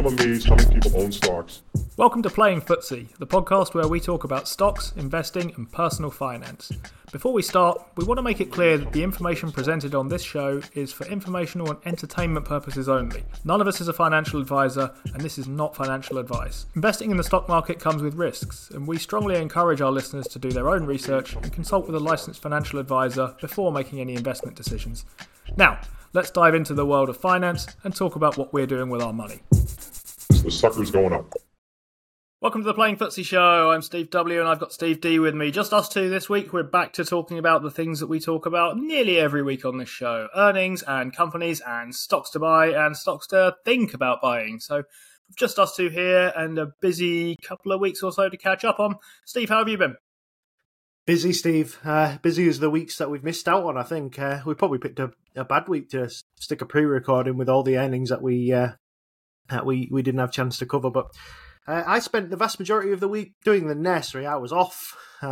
amazed how many people own stocks. Welcome to Playing Footsie, the podcast where we talk about stocks, investing and personal finance. Before we start, we want to make it clear that the information presented on this show is for informational and entertainment purposes only. None of us is a financial advisor, and this is not financial advice. Investing in the stock market comes with risks, and we strongly encourage our listeners to do their own research and consult with a licensed financial advisor before making any investment decisions. Now, let's dive into the world of finance and talk about what we're doing with our money. The sucker's going up. Welcome to the Playing Footsie Show. I'm Steve W and I've got Steve D with me. Just us two this week. We're back to talking about the things that we talk about nearly every week on this show. Earnings and companies and stocks to buy and stocks to think about buying. So just us two here and a busy couple of weeks or so to catch up on. Steve, how have you been? Busy, Steve. Busy as the weeks that we've missed out on, I think. We probably picked a bad week to stick a pre-recording with all the earnings that we didn't have a chance to cover. But I spent the vast majority of the week doing the nursery. I was off.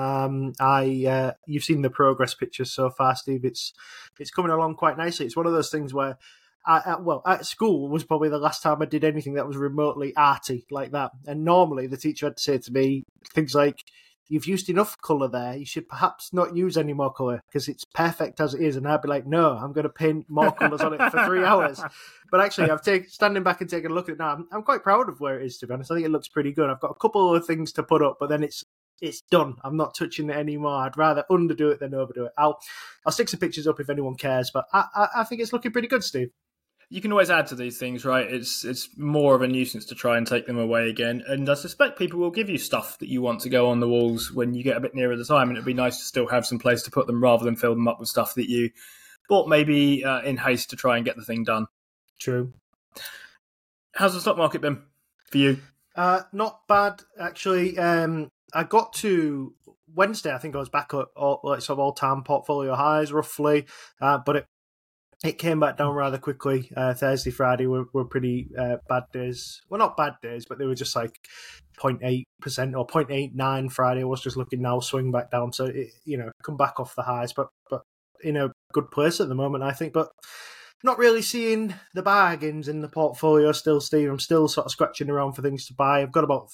You've seen the progress pictures so far, Steve. It's coming along quite nicely. It's one of those things where, at school was probably the last time I did anything that was remotely arty like that. And normally the teacher had to say to me things like, "You've used enough colour there. You should perhaps not use any more colour because it's perfect as it is." And I'd be like, "No, I'm going to paint more colours on it for 3 hours." But actually, standing back and taking a look at it now. I'm quite proud of where it is, to be honest. I think it looks pretty good. I've got a couple of things to put up, but then it's done. I'm not touching it anymore. I'd rather underdo it than overdo it. I'll stick some pictures up if anyone cares, but I think it's looking pretty good, Steve. You can always add to these things, right? It's more of a nuisance to try and take them away again. And I suspect people will give you stuff that you want to go on the walls when you get a bit nearer the time. And it'd be nice to still have some place to put them rather than fill them up with stuff that you bought maybe in haste to try and get the thing done. True. How's the stock market been for you? Not bad, actually. I got to Wednesday. I think I was back at all-time portfolio highs, roughly. But it came back down rather quickly. Thursday, Friday were pretty bad days. Well, not bad days, but they were just like 0.8% or 0.89 Friday. I was just looking now, swing back down. So, come back off the highs, but in a good place at the moment, I think. But not really seeing the bargains in the portfolio still, Steve. I'm still sort of scratching around for things to buy. I've got about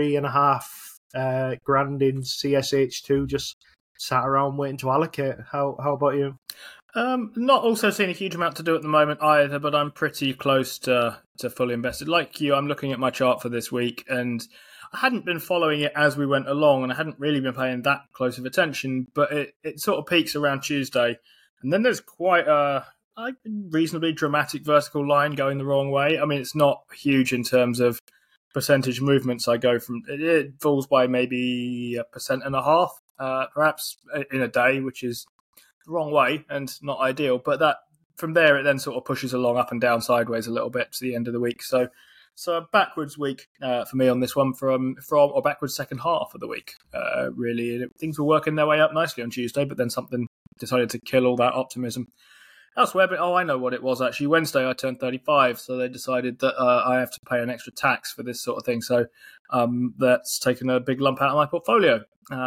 3.5 grand in CSH2, just sat around waiting to allocate. How about you? Not also seeing a huge amount to do at the moment either, but I'm pretty close to fully invested. Like you, I'm looking at my chart for this week, and I hadn't been following it as we went along, and I hadn't really been paying that close of attention, but it sort of peaks around Tuesday, and then there's quite a reasonably dramatic vertical line going the wrong way. I mean, it's not huge in terms of percentage movements. I go from, it falls by maybe 1.5%, perhaps in a day, which is the wrong way and not ideal. But that from there, it then sort of pushes along up and down sideways a little bit to the end of the week. So a backwards week for me on this one from or backwards second half of the week. Really, things were working their way up nicely on Tuesday, but then something decided to kill all that optimism elsewhere. But I know what it was actually. Wednesday I turned 35, so they decided that I have to pay an extra tax for this sort of thing. So that's taken a big lump out of my portfolio.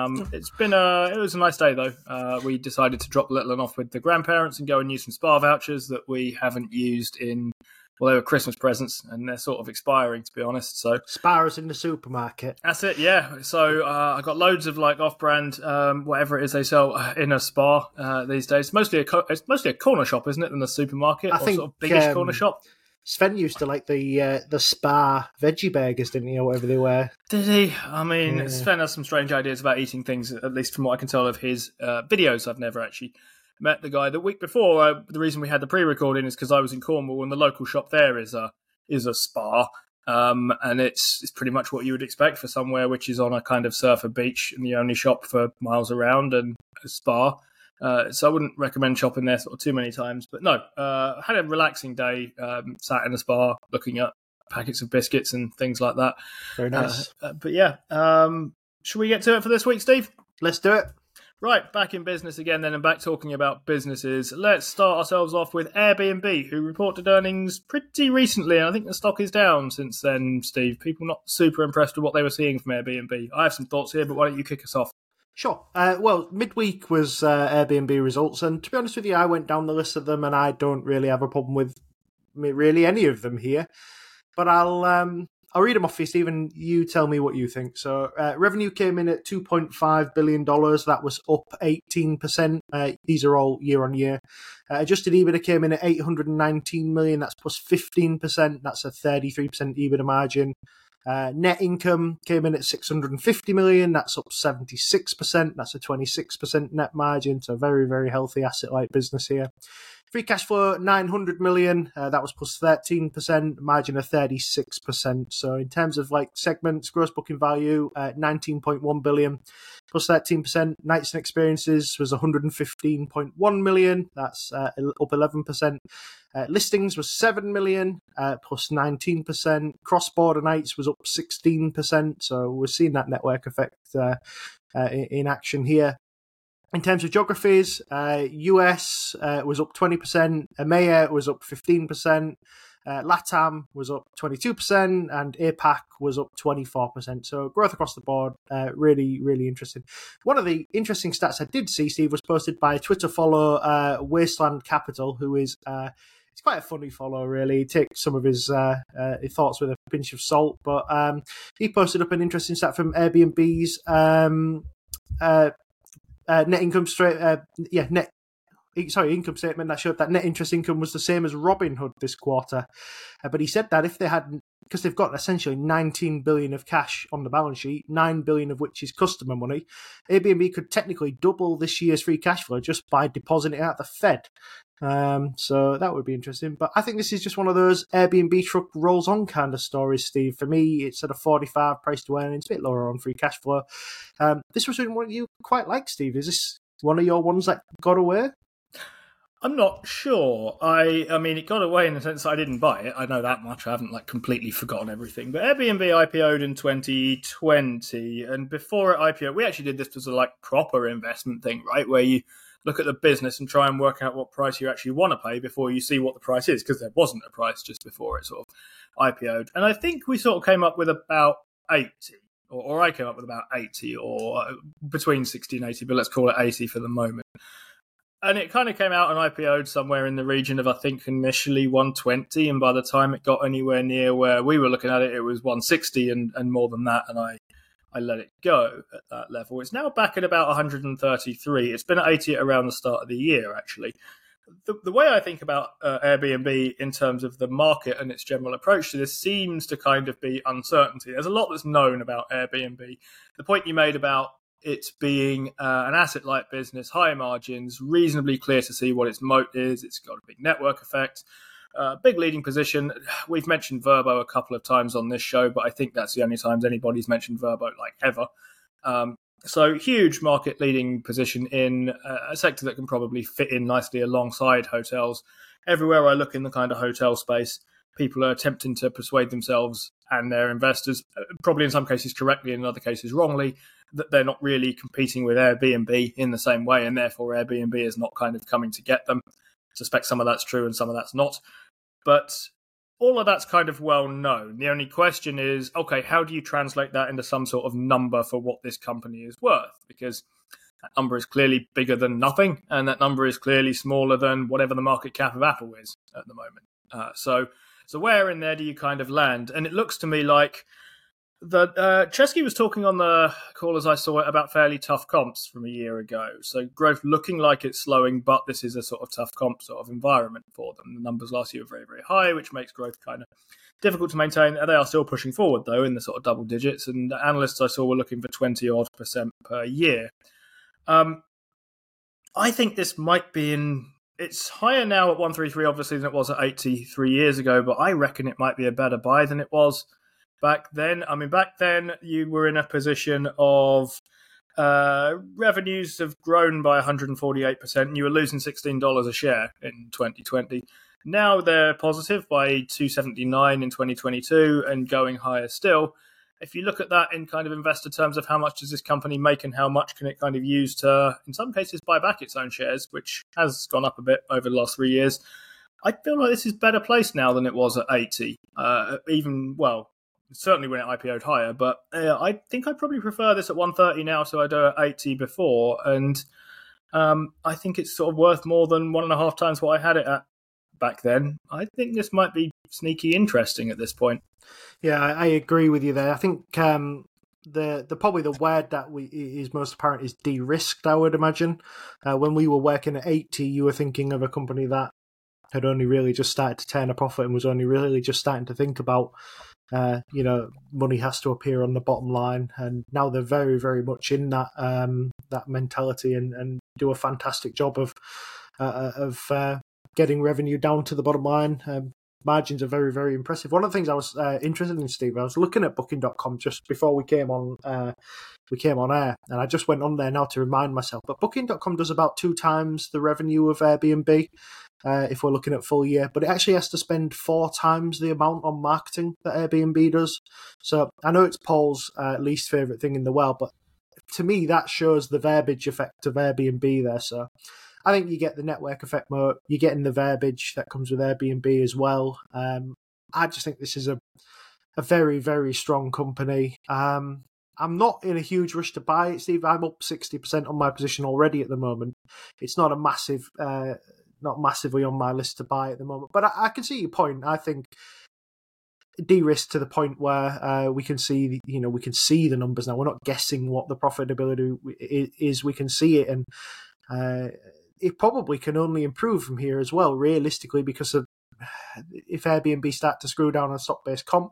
It was a nice day though. We decided to drop the little one off with the grandparents and go and use some Spar vouchers that we haven't used they were Christmas presents and they're sort of expiring, to be honest. So Spar's in the supermarket. That's it, yeah. So I got loads of like off-brand, whatever it is they sell in a Spar these days. It's mostly a corner shop, isn't it, than the supermarket? I think sort of biggish corner shop. Sven used to like the Spar veggie burgers, didn't he, or whatever they were? Did he? I mean, Sven has some strange ideas about eating things, at least from what I can tell of his videos. I've never actually met the guy. The week before, the reason we had the pre-recording is because I was in Cornwall and the local shop there is a Spar. And it's pretty much what you would expect for somewhere which is on a kind of surfer beach and the only shop for miles around and a Spar. So I wouldn't recommend shopping there sort of too many times. But no, had a relaxing day, sat in a Spar looking at packets of biscuits and things like that. Very nice. But yeah, should we get to it for this week, Steve? Let's do it. Right, back in business again then and back talking about businesses. Let's start ourselves off with Airbnb, who reported earnings pretty recently, and I think the stock is down since then, Steve. People not super impressed with what they were seeing from Airbnb. I have some thoughts here, but why don't you kick us off? Sure. Well, midweek was Airbnb results, and to be honest with you, I went down the list of them, and I don't really have a problem with really any of them here. but I'll read them off for you, Stephen. You tell me what you think. So revenue came in at $2.5 billion. That was up 18%. These are all year on year. Adjusted EBITDA came in at $819 million. That's plus 15%. That's a 33% EBITDA margin. Net income came in at $650 million. That's up 76%. That's a 26% net margin. So very, very healthy asset-light business here. Free cash flow, $900 million. That was plus 13%, margin of 36%. So in terms of like segments, gross booking value, $19.1 billion, plus 13%. Nights and experiences was $115.1 million. That's up 11%. Listings was $7 million, plus 19%. Cross-border nights was up 16%. So we're seeing that network effect in action here. In terms of geographies, US was up 20%, EMEA was up 15%, LATAM was up 22%, and APAC was up 24%. So growth across the board, really, really interesting. One of the interesting stats I did see, Steve, was posted by Twitter follow Wasteland Capital, who is... it's quite a funny follow, really. Take some of his thoughts with a pinch of salt, but he posted up an interesting stat from Airbnb's net income income statement that showed that net interest income was the same as Robinhood this quarter. But he said that if they had, because they've got essentially $19 billion of cash on the balance sheet, $9 billion of which is customer money, Airbnb could technically double this year's free cash flow just by depositing it at the Fed. So that would be interesting. But I think this is just one of those Airbnb truck rolls on kind of stories, Steve. For me, it's at a 45 price to earnings, a bit lower on free cash flow. This was one you quite like, Steve. Is this one of your ones that got away? I'm not sure. I mean, it got away in the sense that I didn't buy it. I know that much. I haven't completely forgotten everything. But Airbnb IPO'd in 2020, and before it IPO'd, we actually did this as a proper investment thing, right? Where you look at the business and try and work out what price you actually want to pay before you see what the price is, because there wasn't a price just before it sort of IPO'd. And I think we sort of came up with about 80, or I came up with about 80, or between 60 and 80, but let's call it 80 for the moment. And it kind of came out and IPO'd somewhere in the region of, I think, initially 120, and by the time it got anywhere near where we were looking at it, it was 160 and more than that, and I let it go at that level. It's now back at about 133. It's been at 80 around the start of the year, actually. The way I think about Airbnb in terms of the market and its general approach to this seems to kind of be uncertainty. There's a lot that's known about Airbnb. The point you made about it being an asset-light business, high margins, reasonably clear to see what its moat is. It's got a big network effect. Big leading position. We've mentioned Vrbo a couple of times on this show, but I think that's the only times anybody's mentioned Vrbo ever. So huge market leading position in a sector that can probably fit in nicely alongside hotels. Everywhere I look in the kind of hotel space, people are attempting to persuade themselves and their investors, probably in some cases correctly, in other cases wrongly, that they're not really competing with Airbnb in the same way, and therefore Airbnb is not kind of coming to get them. I suspect some of that's true and some of that's not. But all of that's kind of well known. The only question is, okay, how do you translate that into some sort of number for what this company is worth? Because that number is clearly bigger than nothing, and that number is clearly smaller than whatever the market cap of Apple is at the moment. So where in there do you kind of land? And it looks to me like Chesky was talking on the call as I saw it about fairly tough comps from a year ago. So growth looking like it's slowing, but this is a sort of tough comp sort of environment for them. The numbers last year were very, very high, which makes growth kind of difficult to maintain. They are still pushing forward, though, in the sort of double digits. And analysts I saw were looking for 20% per year. I think this might be it's higher now at 133, obviously, than it was at 83 years ago, but I reckon it might be a better buy than it was back then. I mean, back then you were in a position of revenues have grown by 148%, and you were losing $16 a share in 2020. Now they're positive by 279 in 2022 and going higher still. If you look at that in kind of investor terms of how much does this company make and how much can it kind of use to, in some cases, buy back its own shares, which has gone up a bit over the last 3 years, I feel like this is better placed now than it was at 80. Certainly when it IPO'd higher, but I think I'd probably prefer this at 130 now, so I do at 80 before, and I think it's sort of worth more than 1.5 times what I had it at back then. I think this might be sneaky interesting at this point. Yeah, I agree with you there. I think the probably the word that is most apparent is de-risked, I would imagine. When we were working at 80, you were thinking of a company that had only really just started to turn a profit and was only really just starting to think about, money has to appear on the bottom line. And now they're very, very much in that that mentality and do a fantastic job of getting revenue down to the bottom line. Margins are very, very impressive. One of the things I was interested in, Steve, I was looking at Booking.com just before we came on air, and I just went on there now to remind myself. But Booking.com does about 2 times the revenue of Airbnb if we're looking at full year, but it actually has to spend 4 times the amount on marketing that Airbnb does. So I know it's Paul's least favourite thing in the world, but to me that shows the verbiage effect of Airbnb there. So I think you get the network effect more. You're getting the verbiage that comes with Airbnb as well. I just think this is a very, very strong company. I'm not in a huge rush to buy it, Steve. I'm up 60% on my position already at the moment. It's not a massive, not massively on my list to buy at the moment. But I can see your point. I think de-risk to the point where we can see, we can see the numbers now. We're not guessing what the profitability is. We can see it, and it probably can only improve from here as well, realistically, because of if Airbnb start to screw down on stock-based comp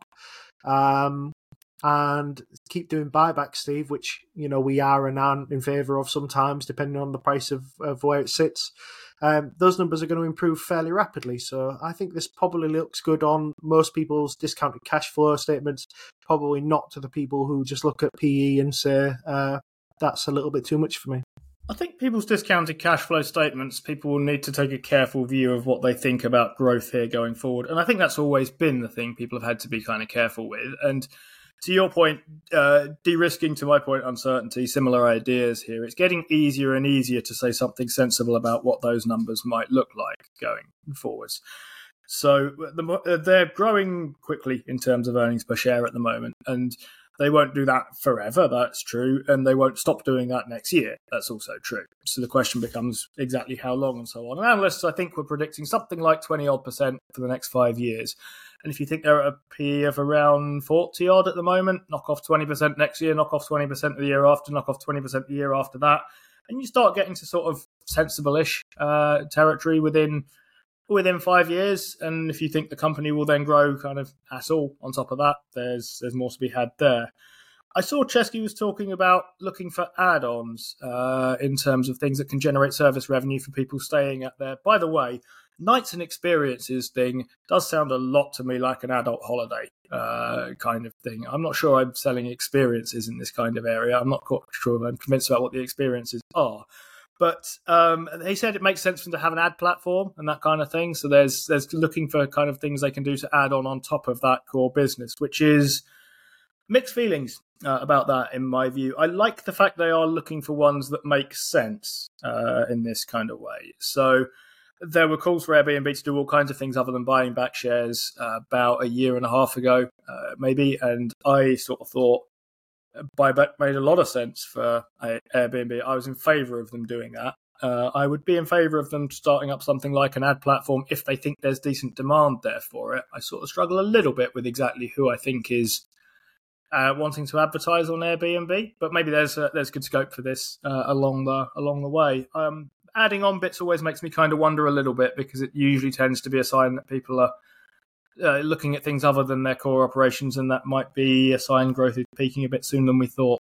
and keep doing buybacks, Steve, which we are and aren't in favour of sometimes, depending on the price of where it sits. Those numbers are going to improve fairly rapidly. So I think this probably looks good on most people's discounted cash flow statements, probably not to the people who just look at PE and say, that's a little bit too much for me. I think people's discounted cash flow statements, people will need to take a careful view of what they think about growth here going forward. And I think that's always been the thing people have had to be kind of careful with. And to your point, de-risking, to my point, uncertainty, similar ideas here. It's getting easier and easier to say something sensible about what those numbers might look like going forwards. So they're growing quickly in terms of earnings per share at the moment. And they won't do that forever, that's true, and they won't stop doing that next year. That's also true. So the question becomes exactly how long and so on. And analysts, I think, were predicting something like 20-odd% for the next 5 years. And if you think they're at a PE of around 40-odd at the moment, knock off 20% next year, knock off 20% the year after, knock off 20% the year after that, and you start getting to sort of sensible-ish territory within 5 years. And if you think the company will then grow kind of at all on top of that, there's more to be had there. I saw Chesky was talking about looking for add-ons in terms of things that can generate service revenue for people staying at there. By the way, nights and experiences thing does sound a lot to me like an adult holiday kind of thing. I'm not sure I'm selling experiences in this kind of area. I'm not quite sure I'm convinced about what the experiences are. But they said it makes sense for them to have an ad platform and that kind of thing. So there's looking for kind of things they can do to add on top of that core business, which is mixed feelings about that, in my view. I like the fact they are looking for ones that make sense in this kind of way. So there were calls for Airbnb to do all kinds of things other than buying back shares about a year and a half ago, maybe. And I sort of thought, buyback made a lot of sense for Airbnb. I was in favour of them doing that. I would be in favour of them starting up something like an ad platform if they think there's decent demand there for it. I sort of struggle a little bit with exactly who I think is wanting to advertise on Airbnb, but maybe there's good scope for this along the way. Adding on bits always makes me kind of wonder a little bit, because it usually tends to be a sign that people are looking at things other than their core operations, and that might be a sign growth is peaking a bit sooner than we thought.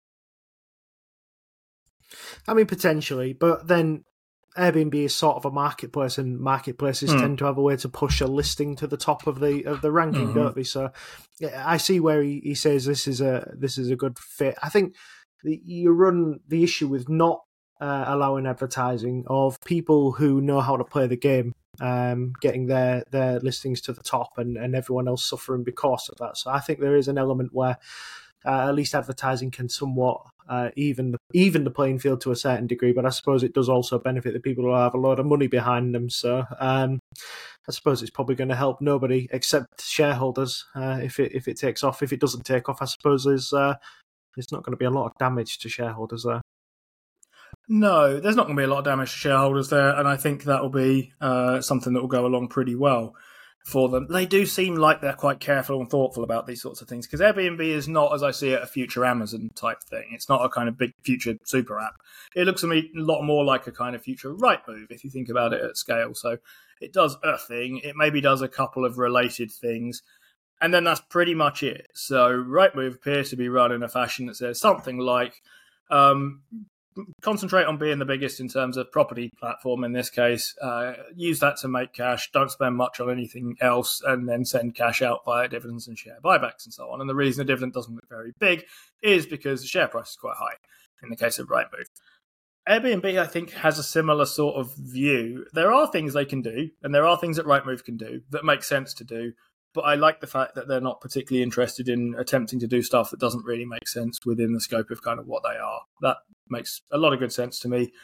I mean, potentially, but then Airbnb is sort of a marketplace, and marketplaces tend to have a way to push a listing to the top of the ranking, don't they? So I see where he says this is a good fit. I think you run the issue with not allowing advertising of people who know how to play the game, getting their listings to the top, and everyone else suffering because of that. So I think there is an element where at least advertising can somewhat even the playing field to a certain degree, but I suppose it does also benefit the people who have a lot of money behind them. So I suppose it's probably going to help nobody except shareholders if it takes off. If it doesn't take off, I suppose there's not going to be a lot of damage to shareholders there. No, there's not going to be a lot of damage to shareholders there, and I think that will be something that will go along pretty well. for them. They do seem like they're quite careful and thoughtful about these sorts of things, because Airbnb is not, as I see it, a future Amazon type thing. It's not a kind of big future super app. It looks to me a lot more like a kind of future Rightmove if you think about it at scale. So it does a thing. It maybe does a couple of related things. And then that's pretty much it. So Rightmove appears to be run in a fashion that says something like, concentrate on being the biggest in terms of property platform in this case, use that to make cash, don't spend much on anything else, and then send cash out via dividends and share buybacks and so on. And the reason the dividend doesn't look very big is because the share price is quite high in the case of Rightmove. Airbnb, I think, has a similar sort of view. There are things they can do, and there are things that Rightmove can do that make sense to do. But I like the fact that they're not particularly interested in attempting to do stuff that doesn't really make sense within the scope of kind of what they are. That makes a lot of good sense to me.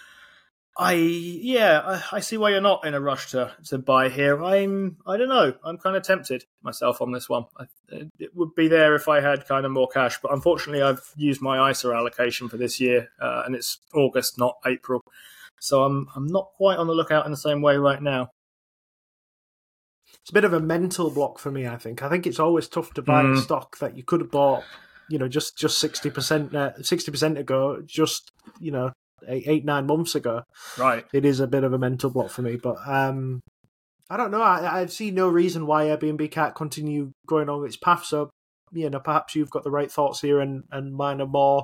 I see why you're not in a rush to buy here. I don't know. I'm kind of tempted myself on this one. It would be there if I had kind of more cash, but unfortunately I've used my ISA allocation for this year, and it's August, not April. So I'm not quite on the lookout in the same way right now. It's a bit of a mental block for me, I think. I think it's always tough to buy a stock that you could have bought, just 60% ago, just, 8-9 months ago. Right. It is a bit of a mental block for me, but I don't know. I see no reason why Airbnb can't continue going on its path. So, perhaps you've got the right thoughts here, and mine are more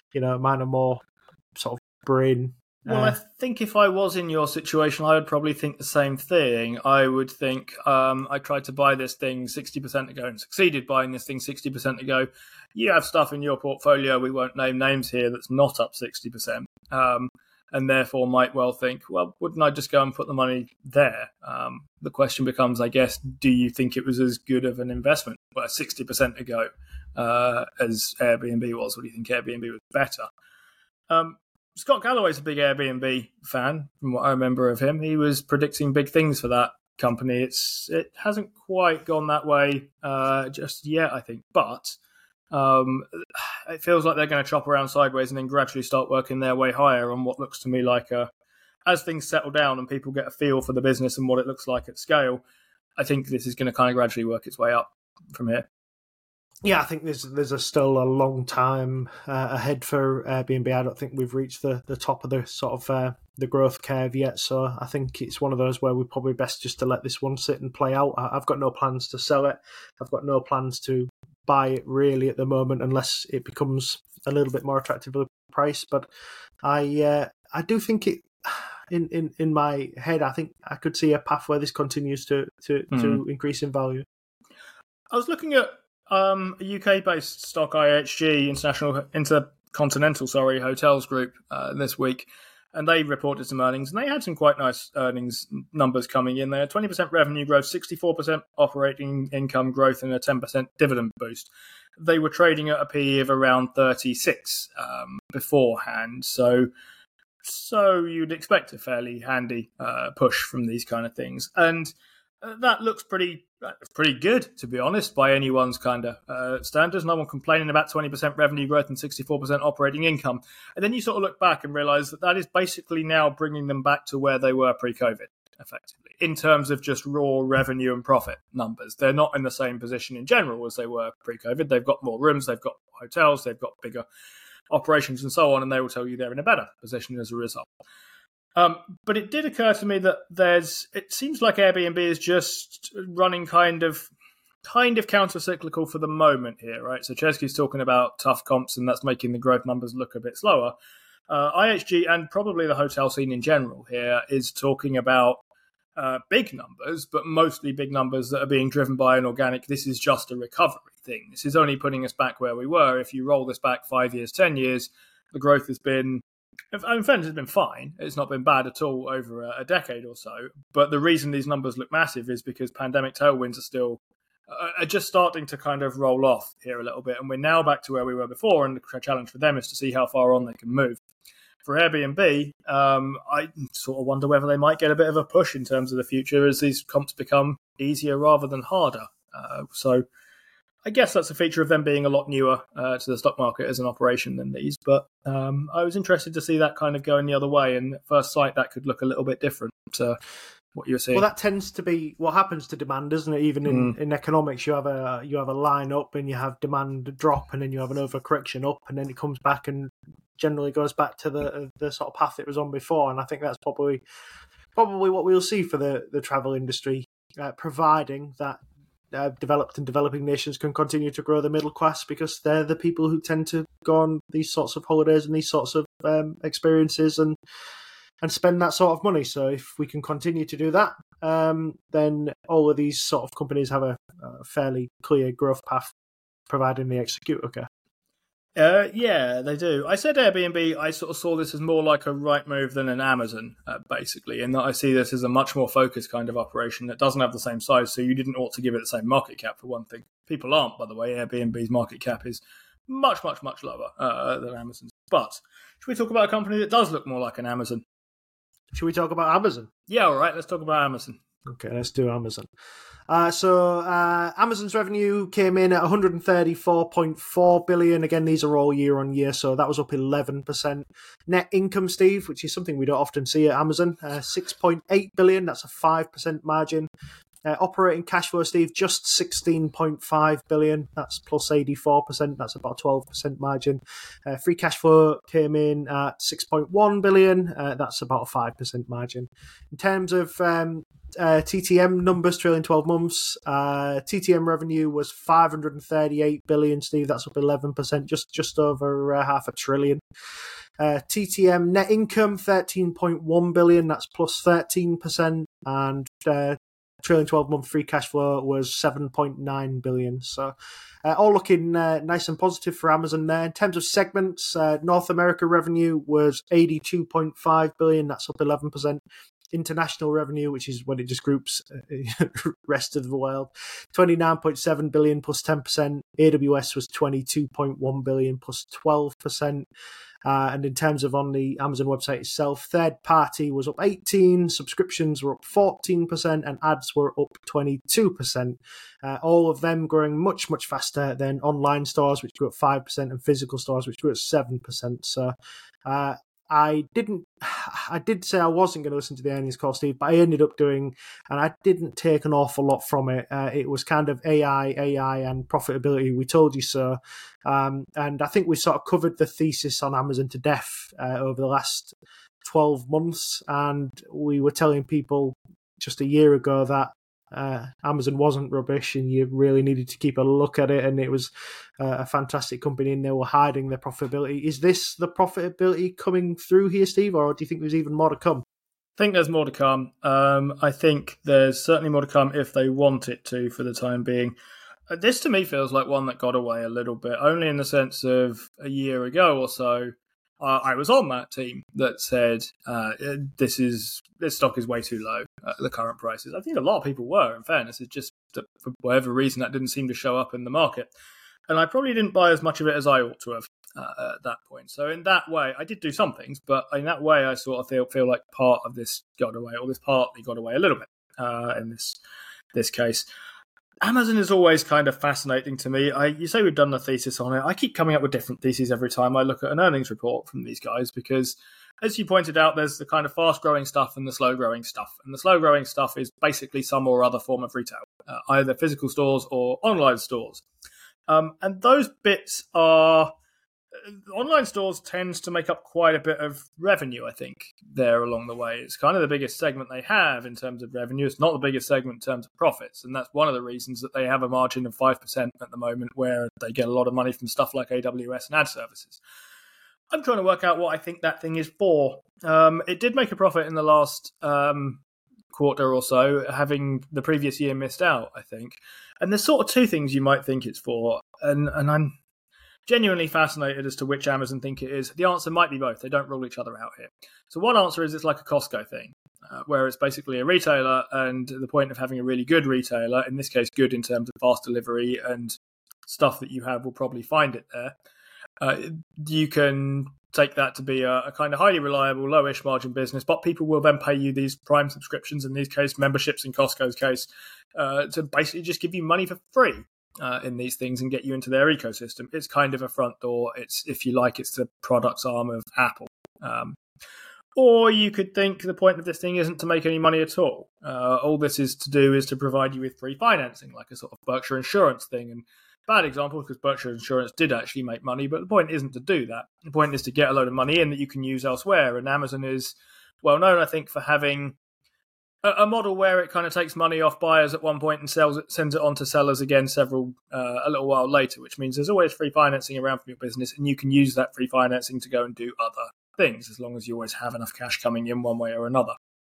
sort of brain. Well, I think if I was in your situation, I would probably think the same thing. I would think I tried to buy this thing 60% ago and succeeded buying this thing 60% ago. You have stuff in your portfolio, we won't name names here, that's not up 60%. And therefore might well think, well, wouldn't I just go and put the money there? The question becomes, I guess, do you think it was as good of an investment 60% ago as Airbnb was? Or do you think Airbnb was better? Scott Galloway's a big Airbnb fan, from what I remember of him. He was predicting big things for that company. It hasn't quite gone that way just yet, I think. But it feels like they're going to chop around sideways and then gradually start working their way higher on what looks to me like as things settle down and people get a feel for the business and what it looks like at scale, I think this is going to kind of gradually work its way up from here. Yeah, I think there's still a long time ahead for Airbnb. I don't think we've reached the top of the sort of the growth curve yet. So I think it's one of those where we're probably best just to let this one sit and play out. I've got no plans to sell it. I've got no plans to buy it really at the moment unless it becomes a little bit more attractive of a price. But I do think it. In my head, I think I could see a path where this continues to increase in value. I was looking at a UK-based stock, IHG, Intercontinental Hotels Group, this week, and they reported some earnings, and they had some quite nice earnings numbers coming in there. 20% revenue growth, 64% operating income growth, and a 10% dividend boost. They were trading at a PE of around 36 beforehand, so you'd expect a fairly handy push from these kind of things, and that looks pretty good, to be honest, by anyone's kind of standards. No one complaining about 20% revenue growth and 64% operating income. And then you sort of look back and realise that is basically now bringing them back to where they were pre-COVID, effectively, in terms of just raw revenue and profit numbers. They're not in the same position in general as they were pre-COVID. They've got more rooms, they've got hotels, they've got bigger operations and so on, and they will tell you they're in a better position as a result. But it did occur to me that it seems like Airbnb is just running kind of counter-cyclical for the moment here, right? So Chesky's talking about tough comps, and that's making the growth numbers look a bit slower. IHG and probably the hotel scene in general here is talking about big numbers, but mostly big numbers that are being driven by an organic, this is just a recovery thing. This is only putting us back where we were. If you roll this back 5 years, 10 years, the growth has been, in fact, it's been fine. It's not been bad at all over a decade or so. But the reason these numbers look massive is because pandemic tailwinds are just starting to kind of roll off here a little bit. And we're now back to where we were before. And the challenge for them is to see how far on they can move. For Airbnb, I sort of wonder whether they might get a bit of a push in terms of the future as these comps become easier rather than harder. So I guess that's a feature of them being a lot newer to the stock market as an operation than these. But I was interested to see that kind of going the other way. And at first sight, that could look a little bit different. what you're seeing. Well, that tends to be what happens to demand, doesn't it? Even in economics, you have a line up and you have demand drop, and then you have an overcorrection up, and then it comes back and generally goes back to the sort of path it was on before. And I think that's probably what we'll see for the travel industry, providing that developed and developing nations can continue to grow the middle class, because they're the people who tend to go on these sorts of holidays and these sorts of experiences and spend that sort of money. So if we can continue to do that, then all of these sort of companies have a fairly clear growth path, providing they execute okay. Yeah, they do. I said Airbnb, I sort of saw this as more like a Rightmove than an Amazon, basically, in that I see this as a much more focused kind of operation that doesn't have the same size, so you didn't ought to give it the same market cap, for one thing. People aren't, by the way. Airbnb's market cap is much, much, much lower than Amazon's. But should we talk about a company that does look more like an Amazon? Should we talk about Amazon? Yeah, all right, let's talk about Amazon. Okay, let's do Amazon. So Amazon's revenue came in at 134.4 billion. Again, these are all year on year, so that was up 11%. Net income, Steve, which is something we don't often see at Amazon, 6.8 billion. That's a 5% margin. Operating cash flow, Steve, just 16.5 billion. That's plus 84%. That's about 12% margin. Free cash flow came in at 6.1 billion. That's about a 5% margin. In terms of TTM numbers, trailing 12 months, TTM revenue was 538 billion, Steve. That's up 11%, just over half a trillion. TTM net income, 13.1 billion. That's plus 13%. And trailing 12-month free cash flow was 7.9 billion. So all looking nice and positive for Amazon there. In terms of segments, North America revenue was 82.5 billion. That's up 11%. International revenue, which is when it just groups rest of the world, 29.7 billion plus 10%. AWS was 22.1 billion plus 12%. And in terms of on the Amazon website itself, third party was up 18%, subscriptions were up 14%, and ads were up 22%. All of them growing much, much faster than online stores, which grew at 5%, and physical stores, which grew at 7%. So I did say I wasn't going to listen to the earnings call, Steve, but I ended up doing, and I didn't take an awful lot from it. It was kind of AI, and profitability. We told you so. And I think we sort of covered the thesis on Amazon to death over the last 12 months. And we were telling people just a year ago that Amazon wasn't rubbish and you really needed to keep a look at it, and it was a fantastic company and they were hiding their profitability. Is this the profitability coming through here, Steve, or do you think there's even more to come? I think there's more to come. I think there's certainly more to come if they want it to for the time being. This to me feels like one that got away a little bit, only in the sense of a year ago or so, I was on that team that said this stock is way too low at the current prices. I think a lot of people were, in fairness. It's just that for whatever reason that didn't seem to show up in the market. And I probably didn't buy as much of it as I ought to have at that point. So in that way, I did do some things, but in that way I sort of feel like part of this got away, or this partly got away a little bit in this case. Amazon is always kind of fascinating to me. You say we've done the thesis on it. I keep coming up with different theses every time I look at an earnings report from these guys because, as you pointed out, there's the kind of fast-growing stuff and the slow-growing stuff. And the slow-growing stuff is basically some or other form of retail, either physical stores or online stores. And those bits are... Online stores tends to make up quite a bit of revenue, I think, there along the way. It's kind of the biggest segment they have in terms of revenue. It's not the biggest segment in terms of profits. And that's one of the reasons that they have a margin of 5% at the moment, where they get a lot of money from stuff like AWS and ad services. I'm trying to work out what I think that thing is for. It did make a profit in the last quarter or so, having the previous year missed out, I think. And there's sort of two things you might think it's for. And I'm genuinely fascinated as to which Amazon think it is. The answer might be both. They don't rule each other out here. So one answer is it's like a Costco thing, where it's basically a retailer, and the point of having a really good retailer, in this case good in terms of fast delivery and stuff that you have will probably find it there. You can take that to be a kind of highly reliable, lowish margin business, but people will then pay you these Prime subscriptions, in this case memberships in Costco's case, to basically just give you money for free. In these things and get you into their ecosystem. It's kind of a front door. It's, if you like, it's the products arm of Apple. Or you could think the point of this thing isn't to make any money at all. All this is to do is to provide you with free financing, like a sort of Berkshire Insurance thing. And bad example, because Berkshire Insurance did actually make money, but the point isn't to do that. The point is to get a load of money in that you can use elsewhere. And Amazon is well known, I think, for having a model where it kind of takes money off buyers at one point and sends it on to sellers again a little while later, which means there's always free financing around for your business, and you can use that free financing to go and do other things as long as you always have enough cash coming in one way or another.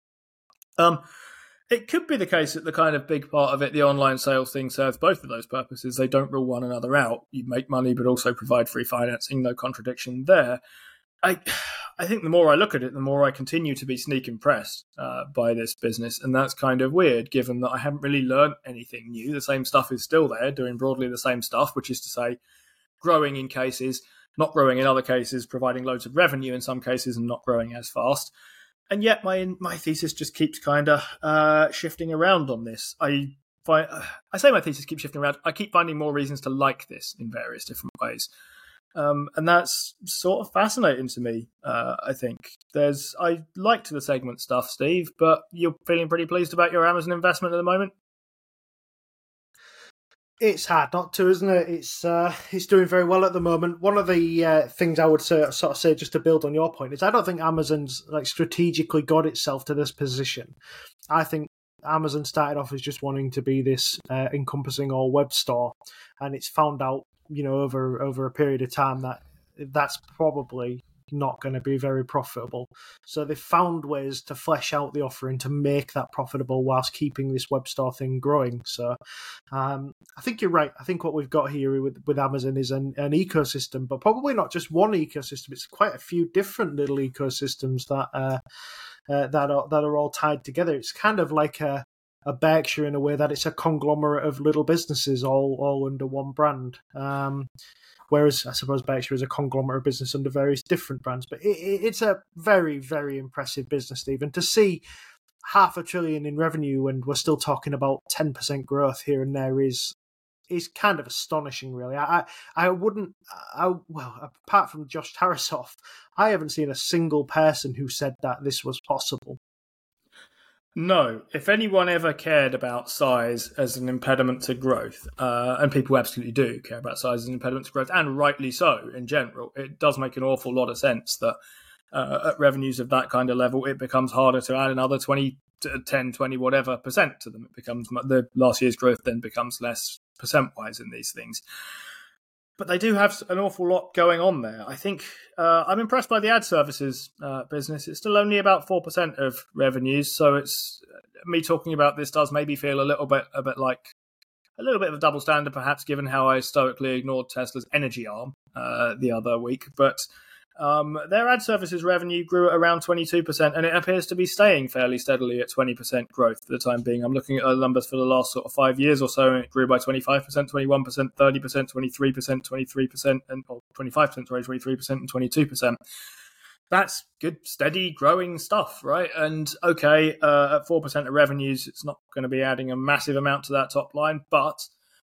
It could be the case that the kind of big part of it, the online sales thing, serves both of those purposes. They don't rule one another out. You make money but also provide free financing, no contradiction there. I think the more I look at it, the more I continue to be sneak impressed by this business. And that's kind of weird, given that I haven't really learned anything new. The same stuff is still there, doing broadly the same stuff, which is to say growing in cases, not growing in other cases, providing loads of revenue in some cases and not growing as fast. And yet my thesis just keeps kind of shifting around on this. I say my thesis keeps shifting around. I keep finding more reasons to like this in various different ways. And that's sort of fascinating to me, I think. I liked the segment stuff, Steve, but you're feeling pretty pleased about your Amazon investment at the moment? It's hard not to, isn't it? It's doing very well at the moment. One of the things I would sort of say, just to build on your point, is I don't think Amazon's strategically got itself to this position. I think Amazon started off as just wanting to be this encompassing all web store, and it's found out, over a period of time that that's probably not going to be very profitable. So they've found ways to flesh out the offering to make that profitable whilst keeping this web store thing growing. So I think you're right. I think what we've got here with Amazon is an ecosystem, but probably not just one ecosystem. It's quite a few different little ecosystems that are all tied together. It's kind of like a Berkshire in a way that it's a conglomerate of little businesses all under one brand. Whereas I suppose Berkshire is a conglomerate of business under various different brands. But it's a very, very impressive business, Steve. And to see $500 billion in revenue, and we're still talking about 10% growth here and there, is kind of astonishing, really. Apart from Josh Tarasoff, I haven't seen a single person who said that this was possible. No, if anyone ever cared about size as an impediment to growth, and people absolutely do care about size as an impediment to growth, and rightly so in general, it does make an awful lot of sense that at revenues of that kind of level, it becomes harder to add another 20, 10, 20, whatever percent to them. It becomes the last year's growth then becomes less percent-wise in these things. But they do have an awful lot going on there. I think I'm impressed by the ad services business. It's still only about 4% of revenues, so it's me talking about this does maybe feel a little bit like a little bit of a double standard, perhaps, given how I stoically ignored Tesla's energy arm the other week. But their ad services revenue grew at around 22%, and it appears to be staying fairly steadily at 20% growth for the time being. I'm looking at the numbers for the last sort of 5 years or so, and it grew by 25%, 21%, 30%, 23%, 23%, and 25%, sorry, 23% and 22%. That's good, steady, growing stuff, right? And okay, at 4% of revenues, it's not going to be adding a massive amount to that top line, but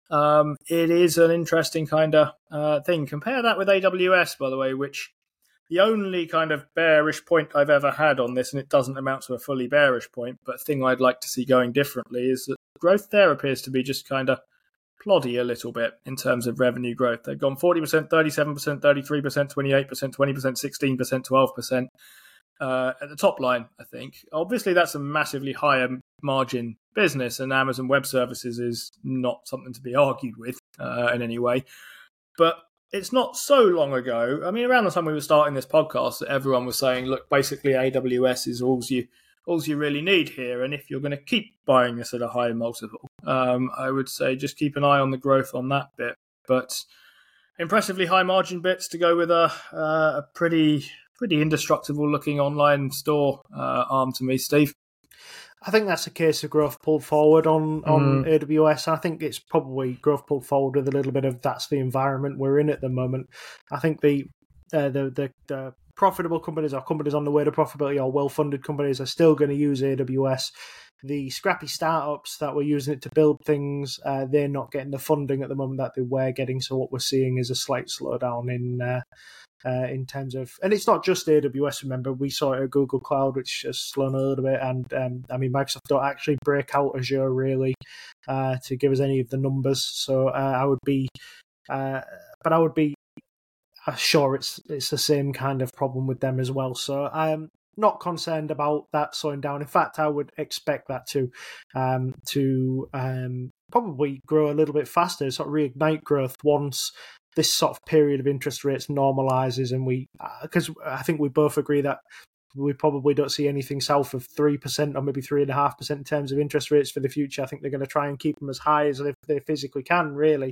it is an interesting kind of thing. Compare that with AWS, by the way, which the only kind of bearish point I've ever had on this, and it doesn't amount to a fully bearish point, but a thing I'd like to see going differently, is that growth there appears to be just kind of ploddy a little bit in terms of revenue growth. They've gone 40%, 37%, 33%, 28%, 20%, 16%, 12% at the top line, I think. Obviously, that's a massively higher margin business, and Amazon Web Services is not something to be argued with in any way. But it's not so long ago, I mean, around the time we were starting this podcast, that everyone was saying, look, basically AWS is all you really need here, and if you're going to keep buying this at a high multiple, I would say just keep an eye on the growth on that bit. But impressively high margin bits to go with a pretty indestructible looking online store arm to me, Steve. I think that's a case of growth pulled forward on AWS. I think it's probably growth pulled forward with a little bit of that's the environment we're in at the moment. I think the profitable companies or companies on the way to profitability or well-funded companies are still going to use AWS. The scrappy startups that were using it to build things, they're not getting the funding at the moment that they were getting. So what we're seeing is a slight slowdown in terms of, and it's not just AWS. Remember, we saw it at Google Cloud, which has slowed a little bit, and Microsoft don't actually break out Azure really to give us any of the numbers. So I would be sure it's the same kind of problem with them as well. So I am not concerned about that slowing down. In fact, I would expect that to probably grow a little bit faster, sort of reignite growth once this sort of period of interest rates normalizes, and because I think we both agree that we probably don't see anything south of 3% or maybe 3.5% in terms of interest rates for the future. I think they're going to try and keep them as high as they physically can, really,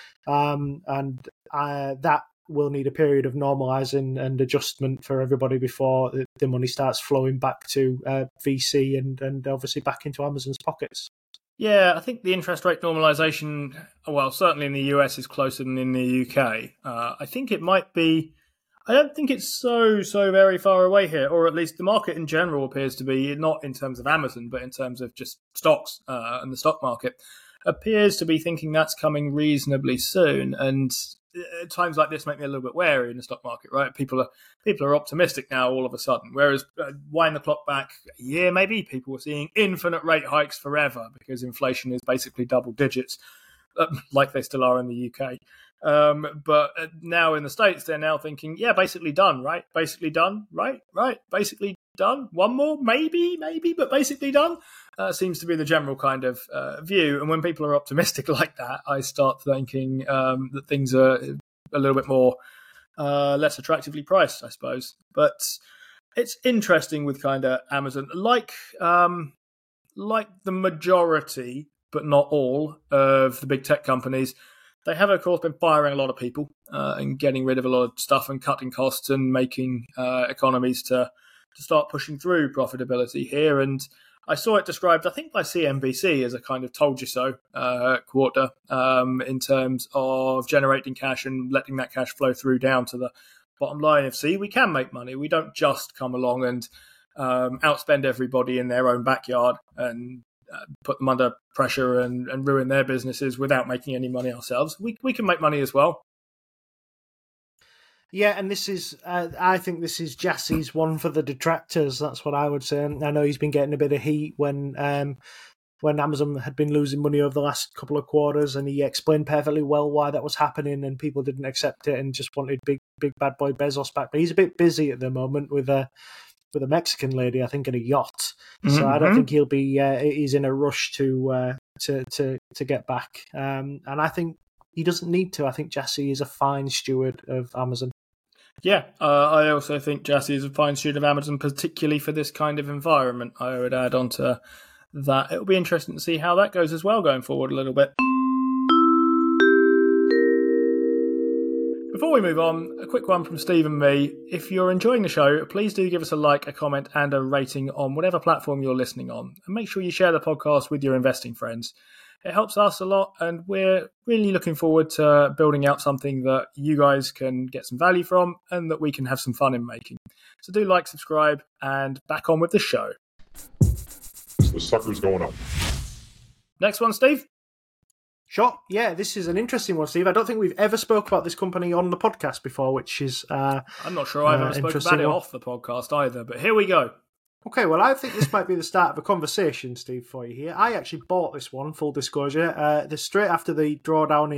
and that will need a period of normalizing and adjustment for everybody before the money starts flowing back to VC and obviously back into Amazon's pockets. Yeah, I think the interest rate normalization, well, certainly in the US is closer than in the UK. I think it might be, I don't think it's so very far away here, or at least the market in general appears to be, not in terms of Amazon, but in terms of just stocks and the stock market, appears to be thinking that's coming reasonably soon. And times like this make me a little bit wary in the stock market, right? People are optimistic now all of a sudden, whereas wind the clock back a year maybe, people were seeing infinite rate hikes forever because inflation is basically double digits, like they still are in the UK. But now in the States, they're now thinking, yeah, basically done, right? Basically done, right? Basically done. One more, maybe, but basically done. Seems to be the general kind of view. And when people are optimistic like that, I start thinking that things are a little bit more less attractively priced, I suppose. But it's interesting with kind of Amazon, like the majority, but not all, of the big tech companies. They have, of course, been firing a lot of people and getting rid of a lot of stuff and cutting costs and making economies to start pushing through profitability here. And I saw it described, I think, by CNBC as a kind of told you so quarter in terms of generating cash and letting that cash flow through down to the bottom line of, see, we can make money. We don't just come along and outspend everybody in their own backyard and put them under pressure and ruin their businesses without making any money ourselves. We can make money as well. Yeah, and this is, I think this is Jassie's one for the detractors. That's what I would say. And I know he's been getting a bit of heat when Amazon had been losing money over the last couple of quarters, and he explained perfectly well why that was happening, and people didn't accept it and just wanted big bad boy Bezos back. But he's a bit busy at the moment with a Mexican lady, I think, in a yacht. Mm-hmm. So I don't think he'll be. He's in a rush to get back, and I think he doesn't need to. I think Jassy is a fine steward of Amazon. Yeah, I also think Jassy is a fine steward of Amazon, particularly for this kind of environment. I would add on to that. It'll be interesting to see how that goes as well going forward a little bit. Before we move on, a quick one from Steve and me. If you're enjoying the show, please do give us a like, a comment, and a rating on whatever platform you're listening on. And make sure you share the podcast with your investing friends. It helps us a lot, and we're really looking forward to building out something that you guys can get some value from and that we can have some fun in making. So do like, subscribe, and back on with the show. The sucker's going up. Next one, Steve. Sure. Yeah, this is an interesting one, Steve. I don't think we've ever spoke about this company on the podcast before, which is... I'm not sure I've ever spoken about it off the podcast either, but here we go. Okay, well, I think this might be the start of a conversation, Steve, for you here. I actually bought this one, full disclosure. Straight after the drawdown